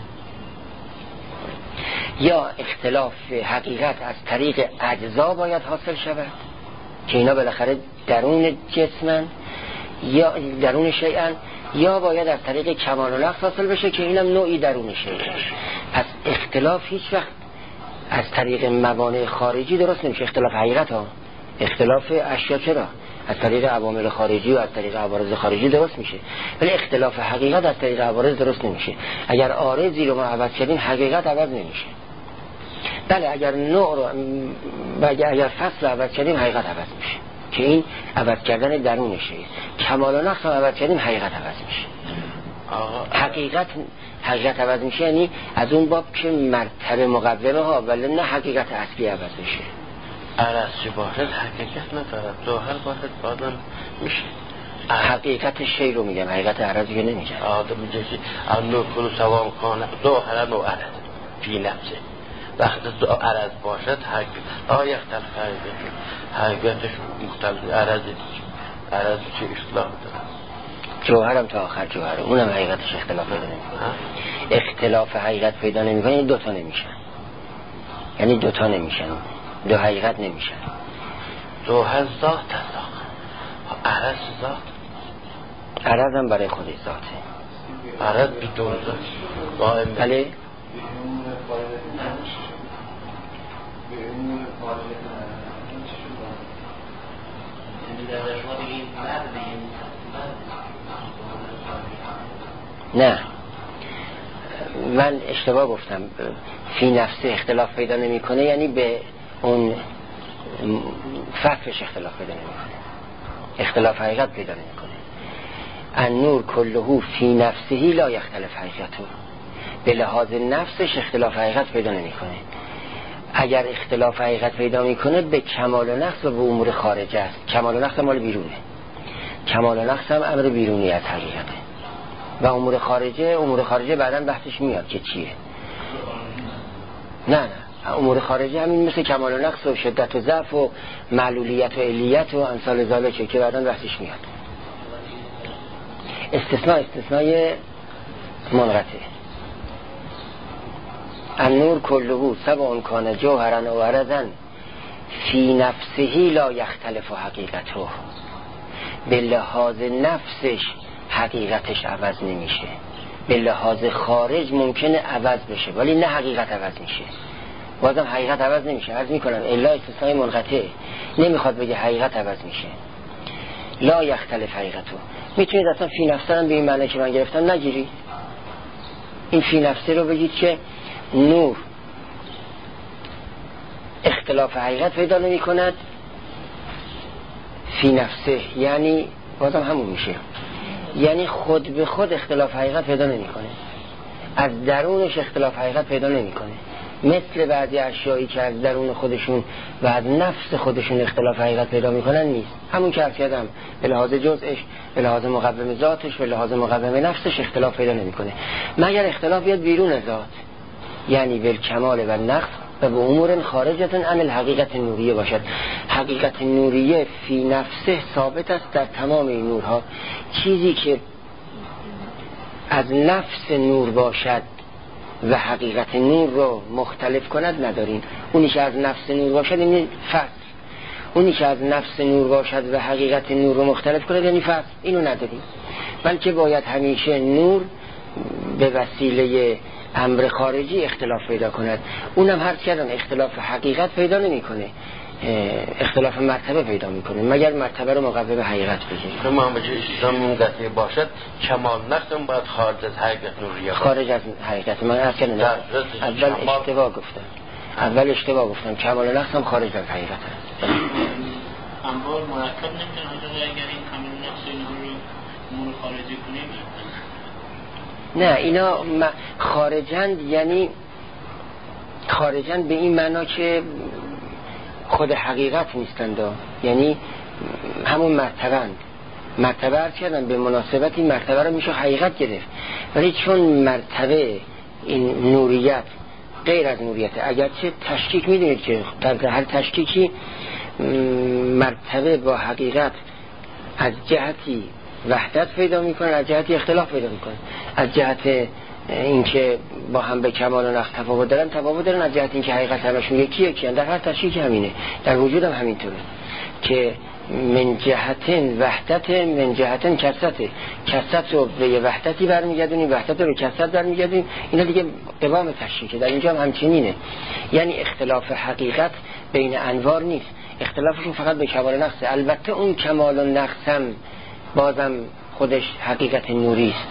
یا اختلاف حقیقت از طریق اجزا باید حاصل شود که اینا بالاخره درون جسمن یا درون شیئن، یا باید از طریق کمال و نقص حاصل بشه که اینم نوعی درون شیئن. پس اختلاف هیچ وقت از طریق موانع خارجی درست نمیشه. اختلاف حقیقت ها، اختلاف اشیا چرا؟ از طریق عوامل خارجی و از طریق عوارض خارجی درست میشه، ولی اختلاف حقیقت از طریق عوارض درست نمیشه. اگر عارضی رو ما عوض کردیم حقیقت عوض نمیشه. بله اگر نوع رو اگر, اگر فصل رو عوض کردیم حقیقت عوض میشه، که این عوض کردن درونشه. کمال و نقص رو عوض کردیم حقیقت عوض میشه. حقیقت حقیقت عوض میشه یعنی از اون باب که مرتبه مقومه ها، ولی نه حقیقت اصلی عوض میشه.
عرض چه باشد حقیقت ندارد، ظاهر باشد آدم میشه.
حقیقت شی رو میگم، حقیقت عرضی که نمیگم.
آدم میگه که انو کل سوام کانه ظاهرا و عرض فی نفسه، وقتی عرض باشد حقیقت آیا اختلاف حقیقت حقیقتش مختلف عرض عرض چه اصلاح داره،
جوهرم تا آخر جوهره، اونم حقیقتش اختلاف پیدا نمیکنه. اختلاف حقیقت پیدا نمیکنه یعنی دوتا نمیشن، یعنی دوتا نمیشن، دو حقیقت نمیشن.
جوهر ذات است، عرض ذات،
عرض هم برای خودش ذاته،
عرض بدون ذات.
بله
در شما دیگه این مرد این
نه من اشتباه گفتم. فی نفسه اختلاف پیدا نمیکنه یعنی به اون فتحش اختلاف پیدا نمیکنه، اختلاف حقیقت پیدا نمیکنه. النور کلهو فی نفسهی لا یختلف حقیقتو، به لحاظ نفسش اختلاف حقیقت پیدا نمیکنه. اگر اختلاف حقیقت پیدا میکنه به کمال و نقص و به امور خارجه است. کمال و نقص مال بیرونه، کمال و نقص هم امر بیرونی از حقیقته. و امور خارجه، امور خارجه بعداً بحثش میاد که چیه. نه نه امور خارجه همین مثل کمال و نقص و شدت و ضعف و معلولیت و علیت و امثال ذالکه که بعداً بحثش میاد. استثناء استثنای منقطع. النور کلهو سبع کان جوهرا و عرضا فی نفسهی لا یختلف حقیقته، به لحاظ نفسش حقیقتش عوض نمیشه، به لحاظ خارج ممکنه عوض بشه ولی نه حقیقت عوض میشه. بازم حقیقت عوض نمیشه. عرض میکنم الا استثنای منقطع، نمیخواد بگه حقیقت عوض میشه. لا یختلف حقیقته. میتونید اصلا فی نفسه هم به این معنی که من گرفتم نگیرید. این فی نفسه رو بگید که نور اختلاف حقیقت پیدا نمی کند فی نفسه، یعنی بازم همون میشه، یعنی خود به خود اختلاف حقیقت پیدا نمی کنه، از درونش اختلاف حقیقت پیدا نمی کنه. مثل بعضی اشیایی که از درون خودشون و از نفس خودشون اختلاف حقیقت پیدا میکنن نیست. همون که عرض کردم به لحاظ جزءش، به لحاظ مقوم ذاتش، به لحاظ مقوم نفسش اختلاف پیدا نمیکنه. مگر اختلاف بیاد بیرون ذات، یعنی بالکمال و نقص و به امور خارجه عن الحقیقت نوریه باشد. حقیقت نوریه فی نفسه ثابت است در تمام این نورها. چیزی که از نفس نور باشد و حقیقت نور رو مختلف کند نداریم. اونی که از نفس نور باشد این فصل، اونی که از نفس نور باشد و حقیقت نور رو مختلف کند یعنی فصل، اینو نداریم. بلکه باید همیشه نور به وسیله امر خارجی اختلاف پیدا کند. اونم هر کردن اختلاف حقیقت پیدا نمی کنه، اختلاف مرتبه پیدا میکنه، مگر مرتبه رو مقابل حقیقت بگیریم.
شما هم بچه اسلام گفته باشد کمال نقصم باید خارج از حقیقت نوریه،
خارج از حقیقت. من اصلا نه اول اشتباه گفتم، اول اشتباه گفتم کمال نقصم خارج از حقیقت است.
انبار مرکب نمیتونه اگر این کمال نقص نور نور خارجی کنیم.
نه اینا خارجند، یعنی خارجند به این معنا که خود حقیقت نیستند، یعنی همون مرتبه‌اند. مرتبه هر کردن به مناسبت این مرتبه رو میشه حقیقت گرفت، ولی چون مرتبه این نوریت غیر از نوریته، اگرچه تشکیک میدونید که در هر تشکیکی مرتبه با حقیقت از جهتی وحدت پیدا میکنه، از جهتی اختلاف پیدا میکنه. از جهت اینکه با هم به کمال و نقص تفاوت دارن تفاوت دارن، از جهت اینکه حقیقت همشون یکی یکی، در هر تشکیک همینه، در وجود هم همینطوره که من جهتن وحدت، من جهتن کثرت، کثرت رو به وحدتی برمیگردونیم، وحدت رو به کثرت برمیگردونیم. اینا دیگه قوام تشکیکه. در اینجا هم همچنینه، یعنی اختلاف حقیقت بین انوار نیست، اختلافشون فقط به کمال و نقصه. البته اون کمال و نقص هم بازم خودش حقیقت نوری است،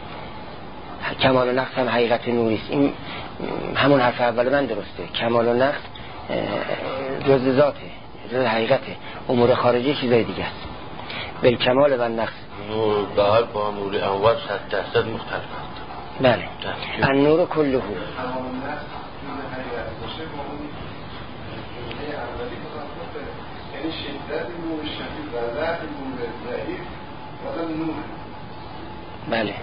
کمال و نقص هم حقیقت نوری است. این همون حرف اول من درسته، کمال و نقص جز ذاته، جز حقیقته، امور خارجی چیزای دیگه است. بالکمال و نقص
نور ظاهر با نور انوار صد درصد مختلف است.
بله، النور کلهو
یعنی شدت نور شدید و ضعف نور ضعیف بازم نور.
بله.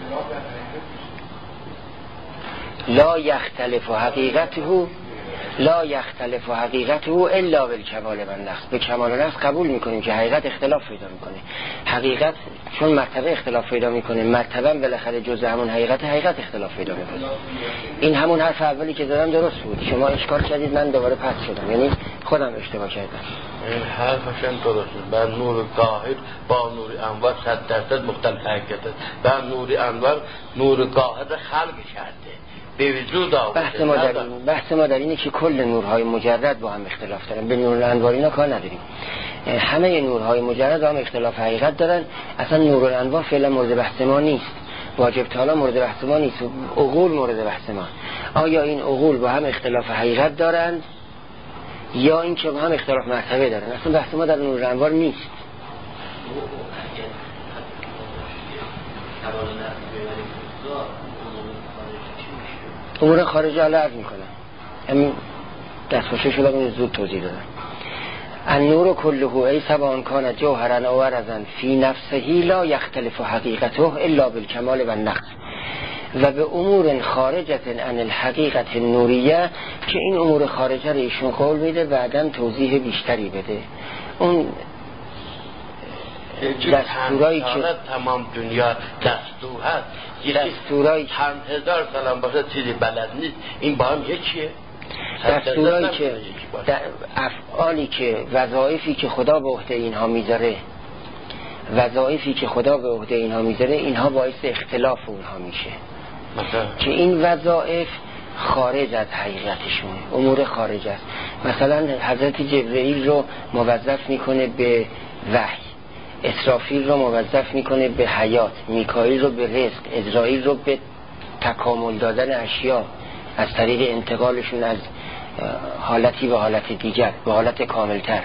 لا یختلف حقیقته لا یختلف حقیقته الا بالکمال و نقص. به کمال و نقص قبول میکنیم که حقیقت اختلاف پیدا میکنه. حقیقت چون مرتبه اختلاف پیدا میکنه، مرتبه بالاخره جزء همون حقیقت حقیقت اختلاف پیدا میکنه. این همون حرف اولی که زدم درست بود، شما اشکال کردید من دوباره پس شدم، یعنی خودم اشتباه کردم.
این حرفشون درست بود. بر نور قاهر با نور انوار صد درصد مختلف حقیقت است. بر نور انوار نور قاهر خلق کرده به وجود آورده.
بحث ما در این بحث ما در اینه که کل نورهای مجرد با هم اختلاف دارن، به نور الانوار اینا کار نداریم. همه نورهای مجرد با هم اختلاف حقیقت دارن. اصلا نور الانوار فعلا مورد بحث ما نیست، واجب تعالی مورد بحث ما نیست، عقول مورد بحث ما. آیا این عقول با هم اختلاف حقیقت دارند یا این که با هم اختلاف مرتبه دارن؟ اصلا بحث ما در نور الانوار نیست. امور خارجی علا عرض میکنم، همین دستخوشه شدم این زود توضیح دادم. النور كله ای سواء کان جوهرا او عرضا فی نفسه لا یختلف حقیقته الا بالکمال و النقص و به امور خارجه عن الحقیقت النوریه، که این امور خارجه رو ایشون قول میده بعداً توضیح بیشتری بده. اون دستورایی که
تمام دنیا دستور هست،
دستورایی
چند هزار سال باشه چیزی بلد نیست، این با هم یکیه.
دستورایی که افعالی که وظایفی که خدا به عهده اینها میذاره وظایفی که خدا به عهده اینها میذاره اینها باعث اختلاف اونها میشه، مثلا که این وظایف خارج از حقیقتشون، امور خارج است. مثلا حضرت جبرئیل رو موظف میکنه به وحی، اسرافیل رو موظف میکنه به حیات، میکائیل رو به رزق، عزرائیل رو به تکامل دادن اشیا از طریق انتقالشون از حالتی به حالت دیگر به حالت کاملتر،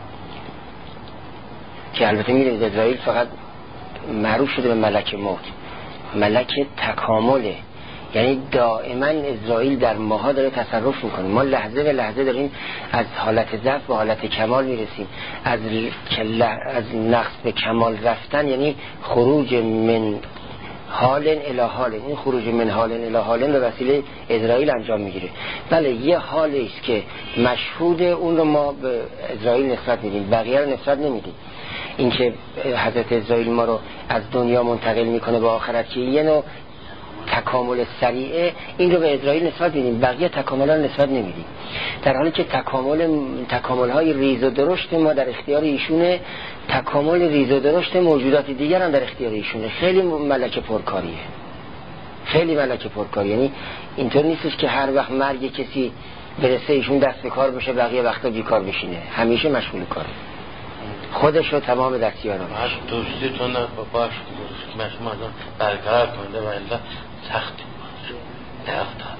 که البته میدونید عزرائیل فقط معروف شده به ملک موت، ملک تکامله، یعنی دائما عزرائیل در ماها داره تصرف میکنه. ما لحظه به لحظه داریم از حالت ضعف به حالت کمال میرسیم، از از نقص به کمال رفتن، یعنی خروج من حال الی حال. این خروج من حال الی حال به وسیله عزرائیل انجام میگیره. بله یه حالی است که مشهود، اون رو ما به عزرائیل نسبت میدیم، بقیه رو نسبت نمیدیم. این که حضرت عزرائیل ما رو از دنیا منتقل میکنه به آخرت، که یه نوع تکامل سریعه، این رو به عزرائیل نسبت میدیم، بقیه تکامل ها نسبت نمیدیم، در حالی که تکامل تکامل های ریز و درشت ما در اختیار ایشونه، تکامل ریز و درشت موجودات دیگر هم در اختیار ایشونه. خیلی ملک پرکاریه، خیلی ملک پرکاری، یعنی اینطور نیستش که هر وقت مرگ کسی برسه ایشون دست به کار بشه بقیه وقتا بیکار بشینه، همیشه مشغول کاره، خودش رو تمام دستیار رو
باش دوستیتون رو باش مشمازم برقرار کنده و الا سختی نفتاد.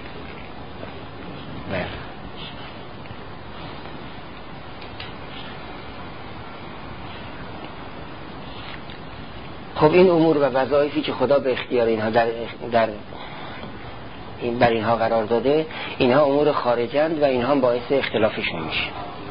بله خب این امور و وظایفی که خدا به اختیار اینها در در این بر اینها قرار داده، اینها امور خارجند و اینها باعث اختلافشون میشه.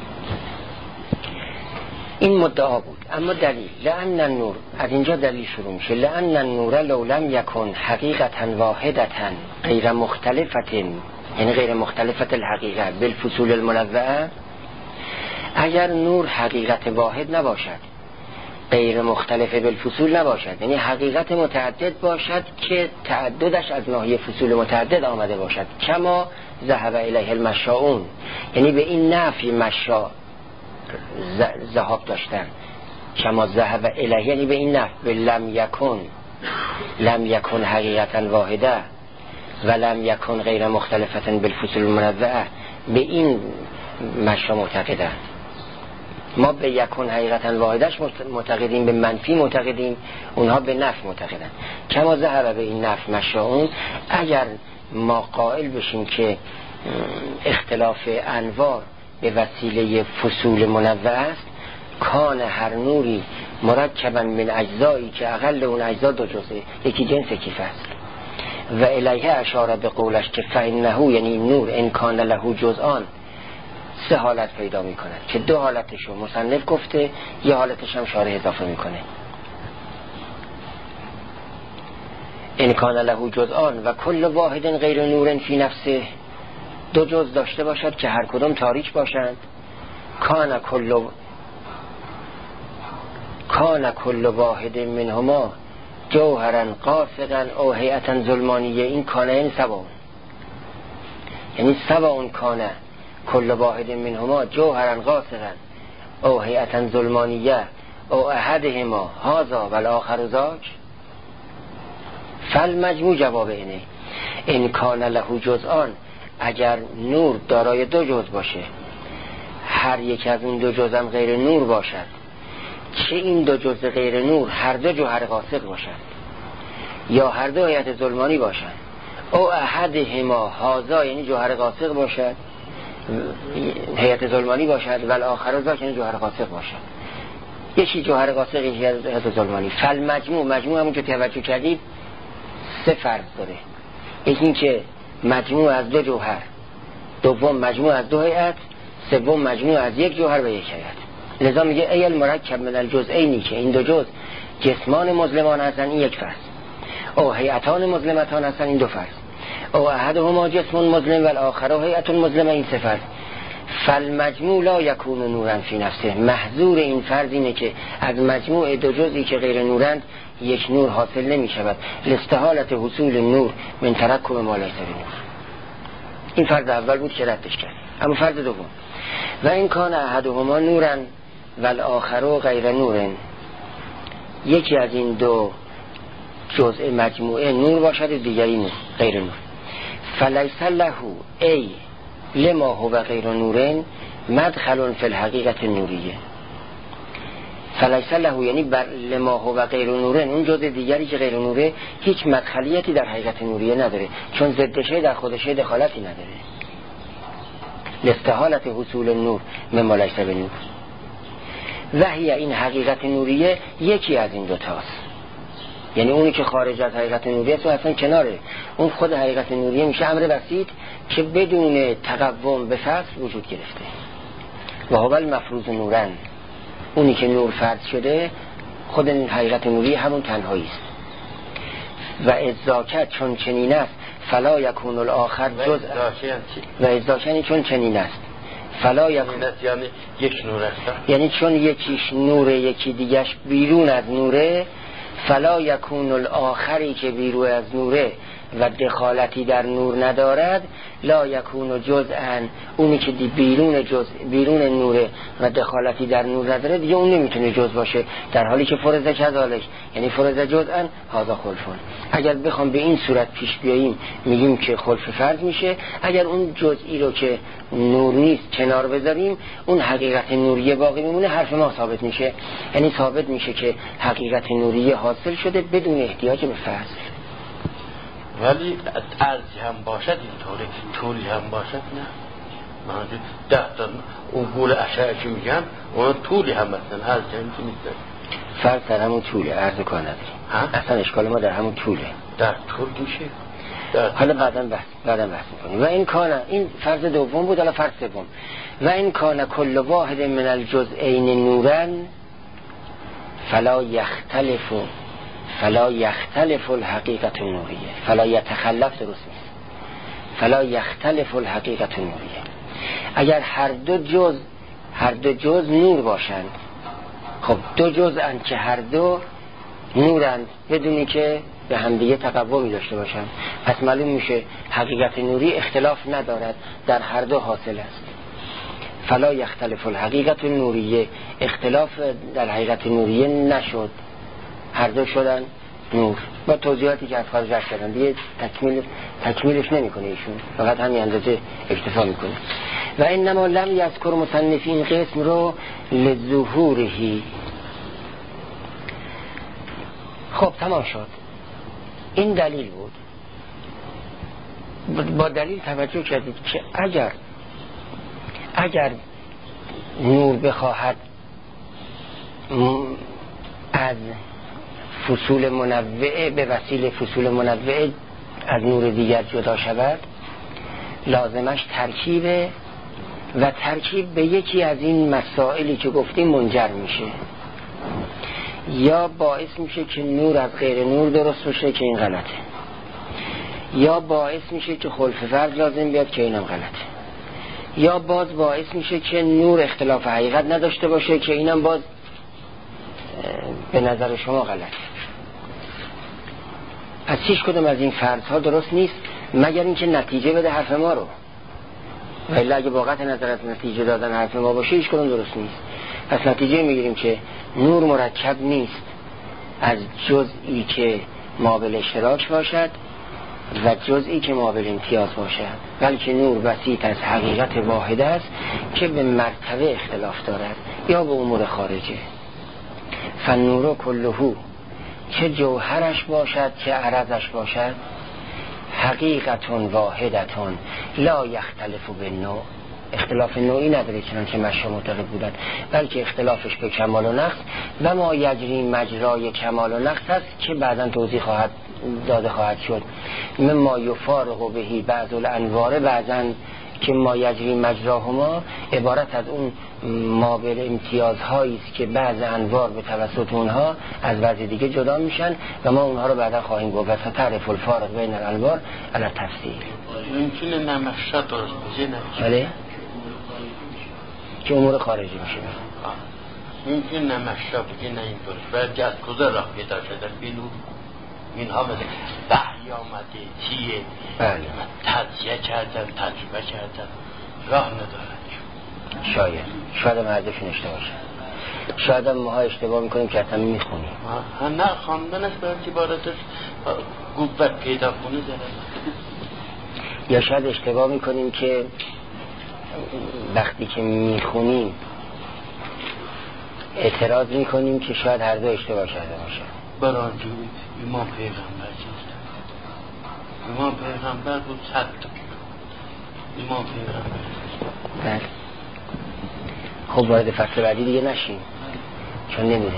این مدعا بود. اما دلیل لأن النور، از اینجا دلیل شروع میشه، لأن النور لو لم یکن حقیقتا واحدتا غیر مختلفت، یعنی غیر مختلفت الحقیقه بالفصول المنوعه، اگر نور حقیقت واحد نباشد، غیر مختلف بالفصول نباشد، یعنی حقیقت متعدد باشد که تعددش از ناحیه فصول متعدد آمده باشد، کما ذهب الیه المشاؤون، یعنی به این نفی مشا ذهاب داشتن، کما ذهب الیه یعنی به این نفی، به لم یکن لم یکن حقیقتا واحده و لم یکن غیر مختلفتا بالفصول المنوعه، به این مشا معتقدن. ما به یکن حقیقتا واحدش معتقدیم، به منفی معتقدیم، اونها به نفی معتقدن. کما ذهب به این نفی مشاؤون، اگر ما قائل بشیم که اختلاف انوار به وسیله فصول منوع است، کان هر نوری مرکبا من اجزایی که اقل اون اجزا دو جزء، یکی جنس کیف است، و الیه اشاره به قولش که فانه، یعنی نور ان کان له جزءان، سه حالت پیدا میکنه که دو حالتشو مصنف گفته، یه حالتش هم شارح اضافه میکنه. ان کان له جزءان و کل واحد غیر نور فی نفسه، دو جز داشته باشد که هر کدوم تاریک باشند، کان کل کان کل واحد منهما جوهرا قاصدا او هیئتا ظلمانیه. این کانه این سوا، یعنی سوا اون کانه کل واحد منهما جوهرا قاصدا او هیئتا ظلمانیه او احدهما هذا و الاخر ذاک، فالمجموع جواب اینه ان کان له جزءان، اگر نور دارای دو جزء باشه، هر یک از اون دو جزء هم غیر نور باشد، چه این دو جزء غیر نور هر دو جوهر قاصد باشد یا هر دو هیئت ظلمانی باشد، او احدهما هذا یعنی جوهر قاصد باشد، هیئت ظلمانی باشد، و الاخر ذاک یعنی جوهر قاصد باشد، یکی جوهر قاصد یکی هیئت ظلمانی. فالمجموع، مجموع همون که توجه کردید سه فرض داره، یکی این که مجموع از دو جوهر، دوم مجموع از دو هیئت، سوم مجموع از یک جوهر و یک هیئت. لذا میگه ای المرکب من الجزئینی، که این دو جزء جسمان مظلمان هستن، این یک فرض، او هیئتان مظلمتان هستن، این دو فرض، او احدهما جسم مظلم و الاخر هیئت مظلمه، این سه فرض. فالمجموع لا یکون نورا فی نفسه، محظور این فرض اینه که از مجموع دو جزئی که غیر نورند یک نور حاصل نمی شود، لاستحالت حصول نور من ترکب ما لیس بنور. این فرض اول بود که ردش کرد. اما فرض دوم و این کان احدهما نورا و الاخر غیر نور، یکی از این دو جزء مجموعه نور باشد و دیگری نور غیر نور، فلیس له ای لما هو غیر نورن مدخل فی الحقیقت نوریه. فلیس له یعنی بر لما هو غیر نورن، اون جزء دیگری که غیر نوره هیچ مدخلیتی در حقیقت نوریه نداره، چون ضدشه در خودشه دخالتی نداره، لاستحالت حصول نور مما لیس بنور. وحی این حقیقت نوریه یکی از این دوتاست، یعنی اونی که خارج از حقیقت نوریه تو اصلا کناره، اون خود حقیقت نوریه میشه امر بسیط که بدون تقوم به فصل وجود گرفته. و هو المفروض نورن، اونی که نور فرض شده خود این حقیقت نوریه همون تنهایی است. و ازاکت چون چنین است فلا یکون الاخر جزء، و ازاکت چون چنین است فلا یکون،
یعنی یک نور است،
یعنی چون یکیش نوره یکی دیگش بیرون از نوره، فلا یکون الاخری که بیرون از نوره و دخالتی در نور ندارد، لا یکون جزءا، اونی که بیرون جزء بیرون نوره و دخالتی در نور نداره دیگه اون نمیتونه جزء باشه، در حالی که فرض کذالک یعنی فرض جزءا هذا خلفون. اگر بخوام به این صورت پیش بیاییم میگیم که خلف فرض میشه، اگر اون جزئی رو که نور نیست کنار بذاریم اون حقیقت نوریه باقی میمونه، حرف ما ثابت میشه، یعنی ثابت میشه که حقیقت نوریه حاصل شده بدون احتیاج به فصل.
ولی عرضی هم باشد اینطوری، طولی هم باشد نه، من ده تا اون گول اشعه که میگم اون طولی هم مثلا عرضی هم که نیست،
فرض در همون طوله، عرض کار نداریم، اصلا اشکال ما در همون طوله،
در طول میشه.
حالا بعدا بحث بعدا بحث میکنیم. و این کانه، این فرض دوم بود، حالا فرض سوم. و این کانه کل واحد من الجزئین نورن فلا یختلف فلا یختلف الحقیقت النوریه، فلا یتخلف، درست نیست، فلا یختلف الحقیقت النوریه. اگر هر دو جز هر دو جز نور باشند، خب دو جزءن که هر دو نورند بدونی که به همدیگه تقومی داشته باشند، پس معلوم میشه حقیقت نوری اختلاف ندارد، در هر دو حاصل است. فلا یختلف الحقیقت النوریه، اختلاف در حقیقت نوریه نشد، هر دو شدن نور. با توضیحاتی که از خارج کردن دیگه تکمیل تکمیلش نمیکنه ایشون، فقط همین اندازه اکتفا میکنه. و انما لم یذکر مصنف این قسم رو لظهورهی. خب تمام شد، این دلیل بود. با دلیل توجه کردید که اگر اگر نور بخواهد از فصول منوعه به وسیله فصول منوعه از نور دیگر جدا شود، لازمش ترکیبه و ترکیب به یکی از این مسائلی که گفتیم منجر میشه، یا باعث میشه که نور از غیر نور درست بشه که این غلطه، یا باعث میشه که خلف فرض لازم بیاد که اینم غلطه، یا باز باعث میشه که نور اختلاف حقیقت نداشته باشه که اینم باز به نظر شما غلطه. از هیچ کدوم از این فرض ها درست نیست مگر اینکه نتیجه بده حرف ما رو، ولی اگه واقعا نظر از نتیجه دادن حرف ما باشه هیچ کدوم درست نیست. پس نتیجه میگیریم که نور مرکب نیست از جزئی که مابل اشتراک باشد و جزئی که مابل امتیاز باشد، بلکه نور بسیط از حقیقت واحده است که به مرتبه اختلاف دارد یا به امور خارجه. فالنور کلهو، چه جوهرش باشد چه عرضش باشد، حقیقتون واحدتون لا یختلف بالنوع، اختلاف نوعی نداره چنانچه مشا معتقد بودن، بلکه اختلافش به کمال و نقص و ما یجری مجرای کمال و نقص است که بعداً توضیح خواهد داده خواهد شد. مما یفارق بهی بعض الانوار، بعضاً که ما یجری مجراهما عبارت از اون مابل امتیازهایی است که بعض انوار به توسط اونها از بعض دیگه جدا میشن و ما اونها رو بعدا خواهیم گفت. و تعرف الفارق بین الانوار علی تفصیل.
ممکنه نمشا درست بشه نه؟
بله؟ که امور خارجی میشه.
ممکن نمشا بگه نه این درست باید که از کجا راه پیدا شده بینو اینها مثل وحی آمده چیه
بله
تجزیه کردن تجربه کردن راه ندارن.
شاید شاید هم عرضشون اشتباه شد، شاید هم ماها اشتباه میکنیم که اصلا میخونیم
نه خواندنش باید که بارتش قوت پیدا کنه زنه،
یا شاید اشتباه میکنیم که وقتی که میخونیم اعتراض میکنیم که شاید هر دو اشتباه کرده باشه.
برای جوید امام پیغمبر چیست؟ امام پیغمبر بود صد تا امام پیغمبر.
بله خب وارد فصل بعدی دیگه نشیم چون نمیده